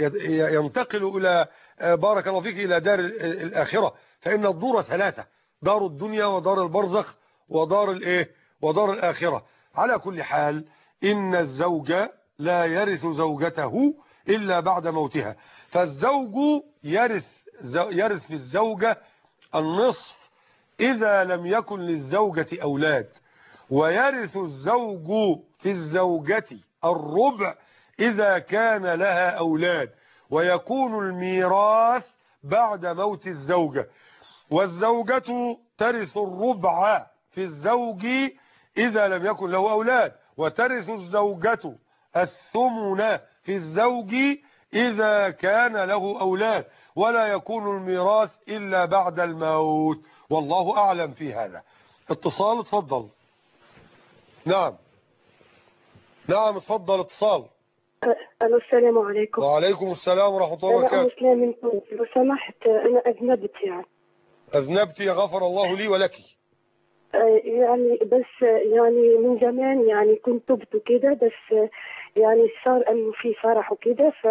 S1: ينتقل الى بارك الله فيك الى دار الاخره. فان الدور ثلاثه: دار الدنيا ودار البرزخ ودار الايه ودار الاخره. على كل حال ان الزوج لا يرث زوجته الا بعد موتها. فالزوج يرث يرث في الزوجه النصف اذا لم يكن للزوجه اولاد، ويرث الزوج في الزوجه الربع اذا كان لها اولاد، ويكون الميراث بعد موت الزوجه. والزوجه ترث الربع في الزوج إذا لم يكن له أولاد، وترث الزوجة الثمن في الزوج إذا كان له أولاد، ولا يكون الميراث إلا بعد الموت، والله أعلم في هذا. اتصال، اتفضل. نعم نعم اتفضل اتصال.
S10: الو السلام عليكم.
S1: وعليكم السلام ورحمة الله وبركاته.
S10: أنا مسلم من تونس، لو سمحت أنا أذنبت يعني.
S1: أذنبت، غفر الله لي ولك.
S10: يعني بس يعني من زمان يعني كنت تبت وكده، بس يعني صار انه في فرح وكده ف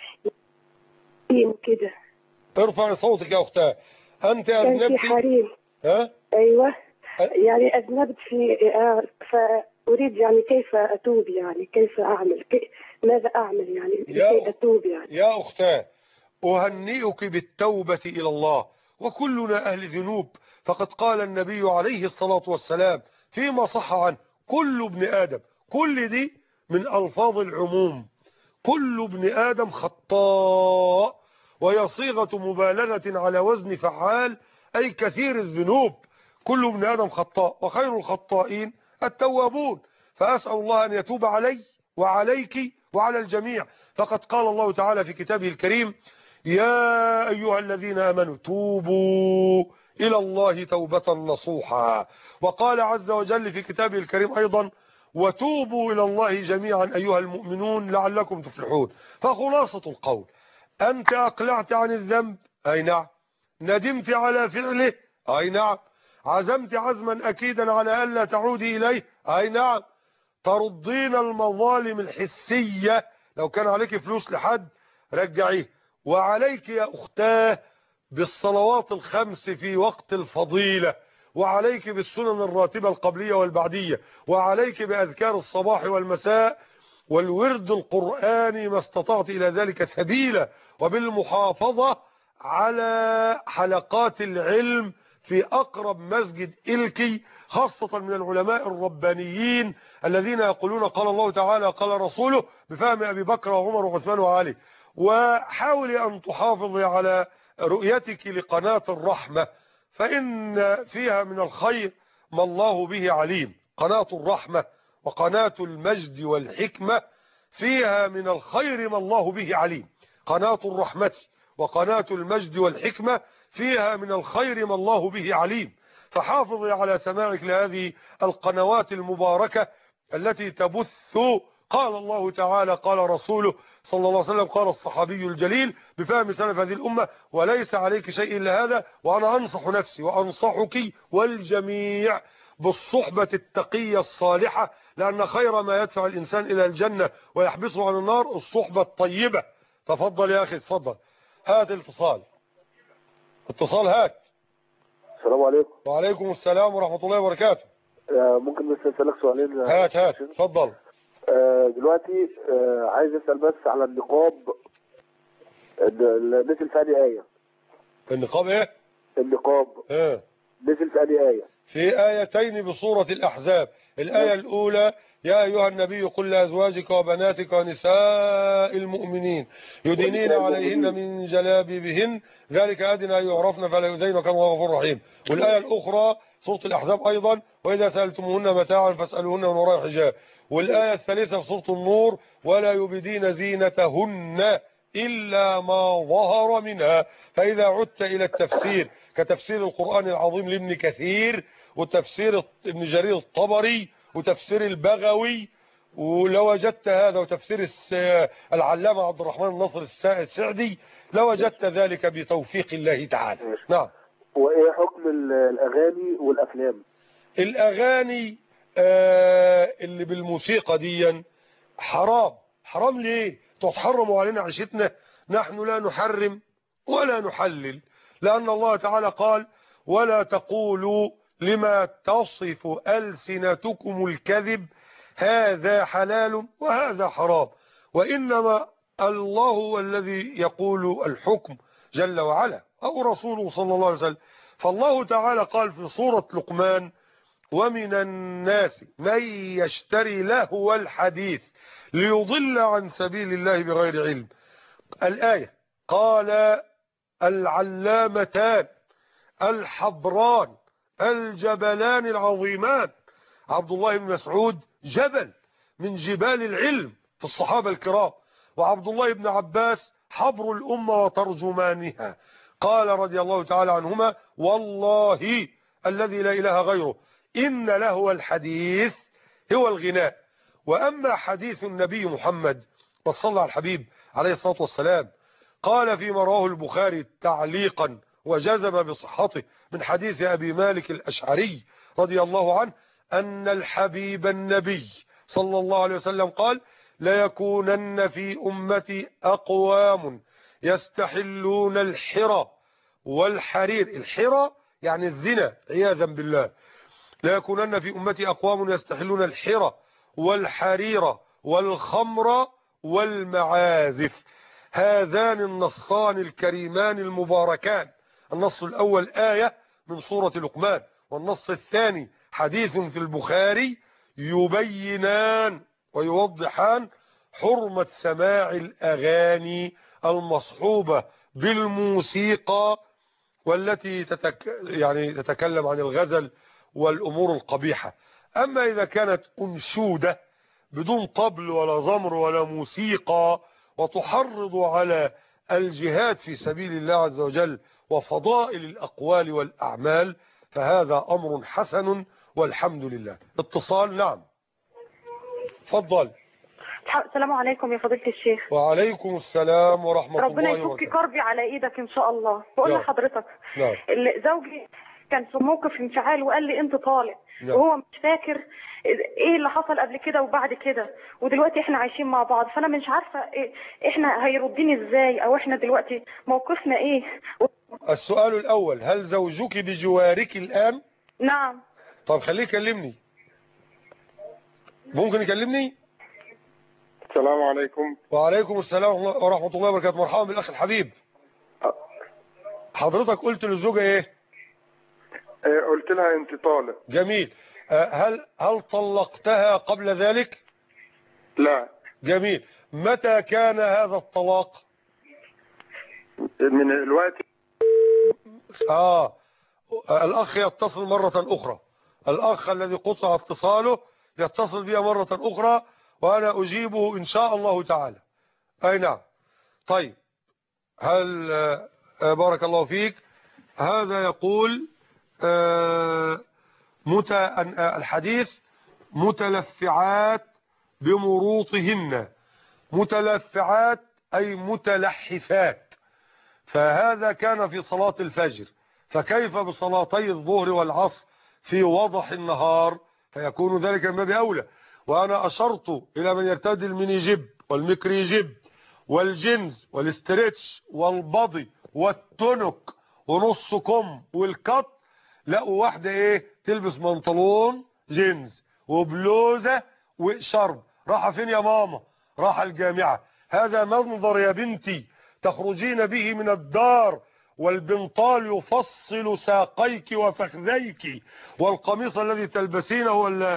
S10: كده.
S1: ارفع صوتك يا اختها. انت اذنبتي؟
S10: كان في حريم.
S1: ها؟
S10: ايوه أه؟ يعني اذنبت في فاريد يعني كيف اتوب، يعني كيف اعمل، كي... ماذا اعمل يعني لكي اتوب يعني.
S1: يا اختاه اهنئك بالتوبة الى الله، وكلنا اهل ذنوب، فقد قال النبي عليه الصلاة والسلام فيما صح عنه: كل ابن آدم، كل دي من ألفاظ العموم، كل ابن آدم خطاء، وهي صيغة مبالغة على وزن فعال، أي كثير الذنوب. كل ابن آدم خطاء، وخير الخطائين التوابون. فأسأل الله أن يتوب علي وعليك وعلى الجميع، فقد قال الله تعالى في كتابه الكريم: يا أيها الذين آمنوا توبوا إلى الله توبة نصوحا. وقال عز وجل في كتابه الكريم أيضا: وتوبوا إلى الله جميعا أيها المؤمنون لعلكم تفلحون. فخلاصة القول: أنت أقلعت عن الذنب، أي نعم. ندمت على فعله، أي نعم. عزمت عزما أكيدا على ألا تعودي إليه، أي نعم. ترضين المظالم الحسية، لو كان عليك فلوس لحد رجعيه. وعليك يا أختاه بالصلوات الخمس في وقت الفضيلة، وعليك بالسنن الراتبة القبلية والبعدية، وعليك بأذكار الصباح والمساء، والورد القرآني ما استطعت إلى ذلك سبيلا، وبالمحافظة على حلقات العلم في أقرب مسجد إلكي، خاصة من العلماء الربانيين الذين يقولون قال الله تعالى قال رسوله، بفهم أبي بكر وعمر وعثمان وعلي. وحاولي أن تحافظي على رؤيتك لقناة الرحمة، فإن فيها من الخير ما الله به عليم. قناة الرحمة وقناة المجد والحكمة فيها من الخير ما الله به عليم. قناة الرحمة وقناة المجد والحكمة فيها من الخير ما الله به عليم. فحافظي على سماعك لهذه القنوات المباركة التي تبث قال الله تعالى قال رسوله صلى الله عليه وسلم قال الصحابي الجليل بفهم سلف هذه الأمة: وليس عليك شيء إلا هذا. وأنا أنصح نفسي وأنصحك والجميع بالصحبة التقية الصالحة، لأن خير ما يدفع الإنسان إلى الجنة ويحبسه عن النار الصحبة الطيبة. تفضل يا أخي، تفضل. هات الاتصال. اتصال، هات.
S11: السلام عليكم.
S1: وعليكم السلام ورحمة الله وبركاته.
S11: ممكن بس أسألك سؤالين؟
S1: هات هات تفضل.
S11: دلوقتي عايز أسأل بس على النقاب، نزل في أي آية؟
S1: النقاب إيه؟
S11: النقاب
S1: إيه؟
S11: نزل في أي آية؟
S1: في آيتين بسورة الأحزاب. الآية الأولى: يا أيها النبي قل لأزواجك وبناتك ونساء المؤمنين يدينين عليهن من جلابيبهن ذلك أدنى أن يعرفن فلا يؤذين وكان الله غفور رحيم. والآية الأخرى سورة الأحزاب أيضا: وإذا سألتموهن متاعا فاسألوهن من وراء حجاب. والآية الثالثة في سورة النور: ولا يبدين زينتهن إلا ما ظهر منها. فإذا عدت إلى التفسير كتفسير القرآن العظيم لابن كثير، وتفسير ابن جرير الطبري، وتفسير البغوي، ولو وجدت هذا، وتفسير العلامة عبد الرحمن الناصر السعدي، لوجدت ذلك بتوفيق الله تعالى. نعم.
S11: وإيه حكم الأغاني والأفلام؟
S1: الأغاني آه اللي بالموسيقى دي حرام. حرام ليه؟ تحرموا علينا عيشتنا. نحن لا نحرم ولا نحلل، لأن الله تعالى قال: ولا تقولوا لما تصف ألسنتكم الكذب هذا حلال وهذا حرام. وإنما الله هو الذي يقول الحكم جل وعلا، أو رسوله صلى الله عليه وسلم. فالله تعالى قال في سورة لقمان: ومن الناس من يشتري لهو الحديث ليضل عن سبيل الله بغير علم. الآية. قال العلامتان الحبران الجبلان العظيمان. عبد الله بن مسعود جبل من جبال العلم في الصحابة الكرام، وعبد الله بن عباس حبر الأمة وترجمانها. قال رضي الله تعالى عنهما: والله الذي لا إله غيره إن له الحديث هو الغناء. وأما حديث النبي محمد صلى على الحبيب عليه الصلاة والسلام، قال فيما رواه البخاري تعليقا وجزم بصحته من حديث أبي مالك الأشعري رضي الله عنه أن الحبيب النبي صلى الله عليه وسلم قال: ليكونن في أمتي أقوام يستحلون الحرى والحرير. الحرى يعني الزنا عياذا بالله. ليكونن في أمتي أقوام يستحلون الحرى والحرير والخمر والمعازف. هذان النصان الكريمان المباركان، النص الأول آية من سورة لقمان، والنص الثاني حديث في البخاري، يبينان ويوضحان حرمة سماع الأغاني المصحوبة بالموسيقى والتي تتك... يعني تتكلم عن الغزل والأمور القبيحة. أما إذا كانت أنشودة بدون طبل ولا زمر ولا موسيقى وتحرض على الجهاد في سبيل الله عز وجل وفضائل الأقوال والأعمال، فهذا أمر حسن والحمد لله. اتصال. نعم تفضل.
S12: السلام عليكم يا فضيلة الشيخ.
S1: وعليكم السلام ورحمة الله وبركاته.
S12: ربنا يفك كربي على ايدك ان شاء الله. بقول لحضرتك
S1: نعم.
S12: زوجي كان في موقف انفعال وقال لي انت طالق،
S1: نعم.
S12: وهو مش فاكر ايه اللي حصل قبل كده وبعد كده، ودلوقتي احنا عايشين مع بعض، فانا مش عارفه إيه احنا هيردني ازاي، او احنا دلوقتي موقفنا ايه.
S1: السؤال الاول: هل زوجك بجوارك الان؟
S12: نعم.
S1: طب خليه يكلمني. ممكن يكلمني؟
S11: السلام عليكم.
S1: وعليكم السلام ورحمة الله وبركاته. مرحبا بالأخ الحبيب. حضرتك قلت للزوجة ايه؟
S11: قلت لها انت طالق.
S1: جميل. هل هل طلقتها قبل ذلك؟
S11: لا.
S1: جميل. متى كان هذا الطلاق؟
S11: من الوقت.
S1: اه الأخ يتصل مرة أخرى. الأخ الذي قطع اتصاله يتصل بي مرة أخرى وأنا أجيبه إن شاء الله تعالى. أي نعم. طيب، هل بارك الله فيك. هذا يقول متى الحديث متلفعات بمروطهن. متلفعات أي متلحفات، فهذا كان في صلاة الفجر، فكيف بصلاتي الظهر والعصر في وضح النهار؟ فيكون ذلك من باب أولى. وأنا أشرت إلى من يرتدي الميني جيب والميكري جيب والجينز والاستريتش والبضي والتونك ونص كم والكت، لقوا واحدة ايه تلبس منطلون جينز وبلوزة وشرب. راح فين يا ماما؟ راح الجامعة. هذا منظر يا بنتي تخرجين به من الدار، والبنطال يفصل ساقيك وفخذيك، والقميص الذي تلبسينه ولا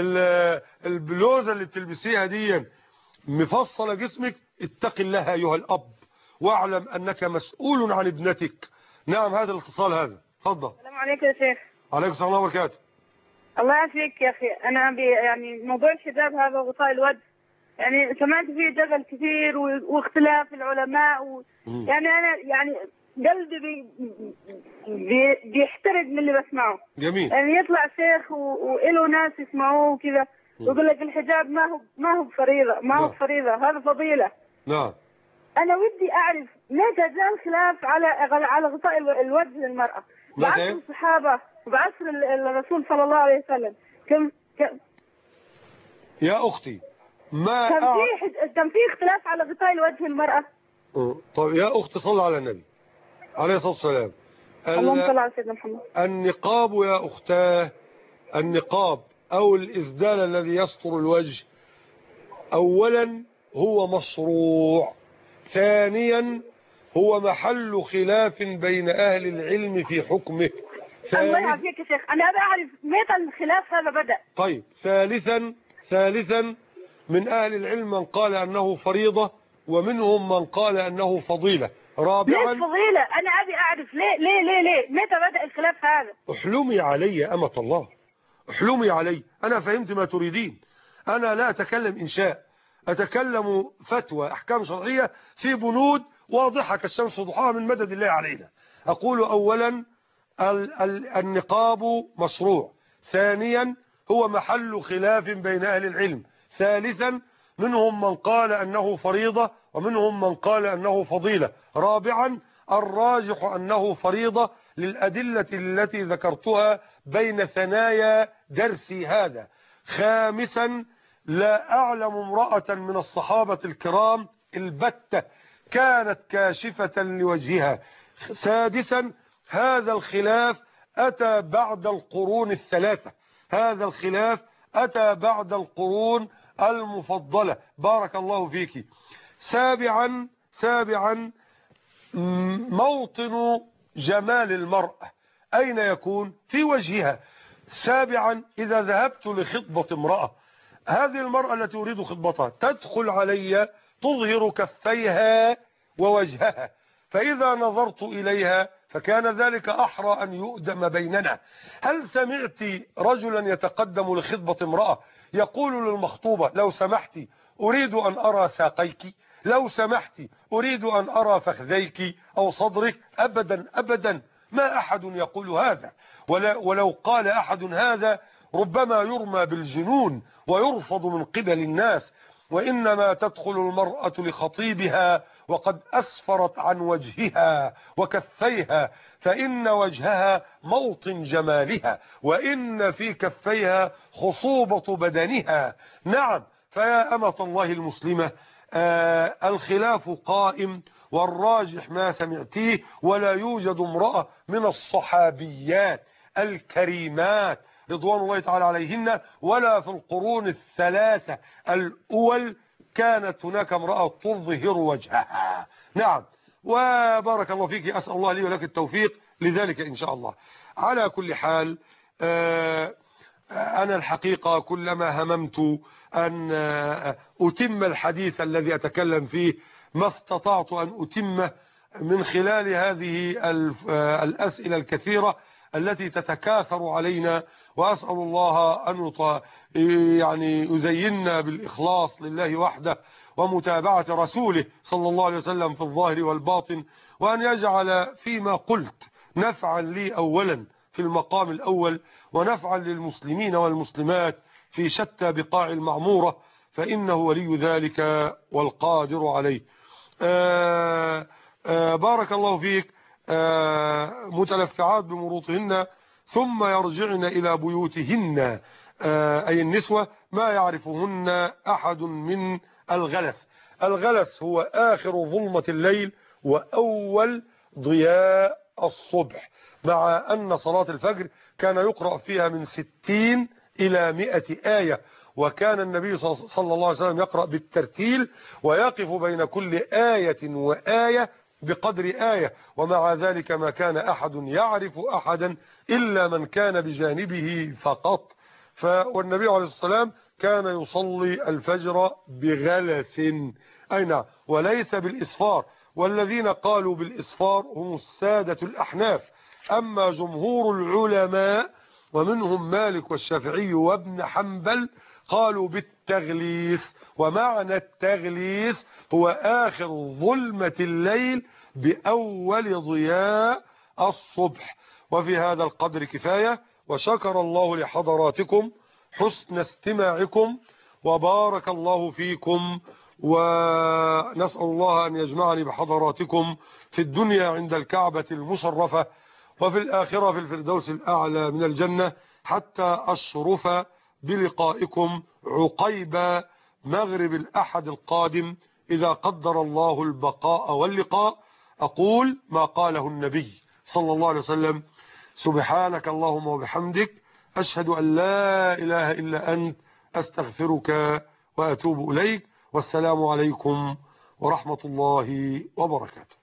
S1: البلوزة اللي تلبسيها دي مفصل جسمك. اتق الله ايها الاب واعلم انك مسؤول عن ابنتك. نعم. هذا الاتصال هذا. اتفضل.
S12: السلام عليكم يا شيخ.
S1: عليكم السلام ورحمة الله وبركاته.
S12: الله يعافيك يا اخي. انا بي يعني موضوع الحجاب هذا وغطاء الوجه يعني سمعت فيه جدل كثير واختلاف العلماء و... يعني انا يعني قلبي بي... بي... بيحترق من اللي بسمعه.
S1: جميل.
S12: يعني يطلع شيخ و... وله ناس يسمعوه وكذا ويقول لك الحجاب ما هو ما هو فريضه، ما هو فريضه، هذا فضيله.
S1: نعم.
S12: انا ودي اعرف متى جاء الخلاف على على غطاء الوجه للمراه بعصر الصحابه وبعصر الرسول صلى الله عليه وسلم. كم كم
S1: يا اختي ما
S12: كان في كان في اختلاف على غطاء الوجه للمراه.
S1: طيب يا اختي صلى على النبي عليه الصلاه والسلام.
S12: اللهم صل على سيدنا محمد.
S1: النقاب يا اختاه، النقاب او الاسدال الذي يستر الوجه اولا هو مشروع، ثانيا هو محل خلاف بين اهل العلم في حكمه.
S12: الله يعافيك يا شيخ، انا ابي اعرف متى الخلاف هذا بدا.
S1: طيب ثالثا ثالثا من اهل العلم من قال انه فريضه ومنهم من قال انه فضيله. رابعا
S12: ليش فضيله؟ انا ابي اعرف ليه ليه ليه ليه متى بدا الخلاف هذا؟
S1: احلمي علي يا امه الله، احلمي علي. انا فهمت ما تريدين. انا لا اتكلم انشاء، اتكلم فتوى احكام شرعيه في بنود واضحة كالشمس وضحاها من مدد الله علينا. أقول أولا النقاب مشروع، ثانيا هو محل خلاف بين أهل العلم، ثالثا منهم من قال أنه فريضة ومنهم من قال أنه فضيلة، رابعا الراجح أنه فريضة للأدلة التي ذكرتها بين ثنايا درسي هذا، خامسا لا أعلم امرأة من الصحابة الكرام البتة كانت كاشفة لوجهها، سادسا هذا الخلاف أتى بعد القرون الثلاثة، هذا الخلاف أتى بعد القرون المفضلة، بارك الله فيك. سابعا سابعا موطن جمال المرأة أين يكون؟ في وجهها. سابعا إذا ذهبت لخطبة امرأة، هذه المرأة التي أريد خطبتها تدخل علي تظهر كفيها ووجهها، فإذا نظرت إليها فكان ذلك أحرى أن يؤدم بيننا. هل سمعت رجلا يتقدم لخطبة امرأة يقول للمخطوبة لو سمحتي أريد أن أرى ساقيك، لو سمحتي أريد أن أرى فخذيك أو صدرك؟ أبدا أبدا، ما أحد يقول هذا، ولا ولو قال أحد هذا ربما يرمى بالجنون ويرفض من قبل الناس. وإنما تدخل المرأة لخطيبها وقد أسفرت عن وجهها وكفيها، فإن وجهها موطن جمالها، وإن في كفيها خصوبة بدنها. نعم، فيا أمة الله المسلمة، آه الخلاف قائم والراجح ما سمعتيه، ولا يوجد امرأة من الصحابيات الكريمات رضوان الله تعالى عليهن ولا في القرون الثلاثة الأول كانت هناك امرأة تظهر وجهها. نعم، وبارك الله فيك، أسأل الله لي ولك التوفيق لذلك إن شاء الله. على كل حال أنا الحقيقة كلما هممت أن أتم الحديث الذي أتكلم فيه ما استطعت أن أتمه من خلال هذه الأسئلة الكثيرة التي تتكاثر علينا، وأسأل الله أن يعني يزيننا بالإخلاص لله وحده ومتابعة رسوله صلى الله عليه وسلم في الظاهر والباطن، وأن يجعل فيما قلت نفعا لي أولا في المقام الأول، ونفعا للمسلمين والمسلمات في شتى بقاع المعمورة، فإنه ولي ذلك والقادر عليه. آآ آآ بارك الله فيك. متلفعات بمروطهن ثم يرجعن إلى بيوتهن، أي النسوة، ما يعرفهن أحد من الغلس. الغلس هو آخر ظلمة الليل وأول ضياء الصبح، مع أن صلاة الفجر كان يقرأ فيها من ستين إلى مئة آية، وكان النبي صلى الله عليه وسلم يقرأ بالترتيل ويقف بين كل آية وآية بقدر آية، ومع ذلك ما كان أحد يعرف أحدا إلا من كان بجانبه فقط. والنبي عليه الصلاة والسلام كان يصلي الفجر بغلس، أي نعم، وليس بالإسفار، والذين قالوا بالإسفار هم السادة الأحناف. أما جمهور العلماء ومنهم مالك والشافعي وابن حنبل قالوا بالتغليس، ومعنى التغليس هو آخر ظلمة الليل بأول ضياء الصبح. وفي هذا القدر كفاية، وشكر الله لحضراتكم حسن استماعكم، وبارك الله فيكم، ونسأل الله أن يجمعني بحضراتكم في الدنيا عند الكعبة المشرفة، وفي الآخرة في الفردوس الأعلى من الجنة، حتى أشرف بلقائكم عقيب مغرب الأحد القادم إذا قدر الله البقاء واللقاء. أقول ما قاله النبي صلى الله عليه وسلم: سبحانك اللهم وبحمدك، أشهد أن لا إله إلا أنت، أستغفرك وأتوب إليك، والسلام عليكم ورحمة الله وبركاته.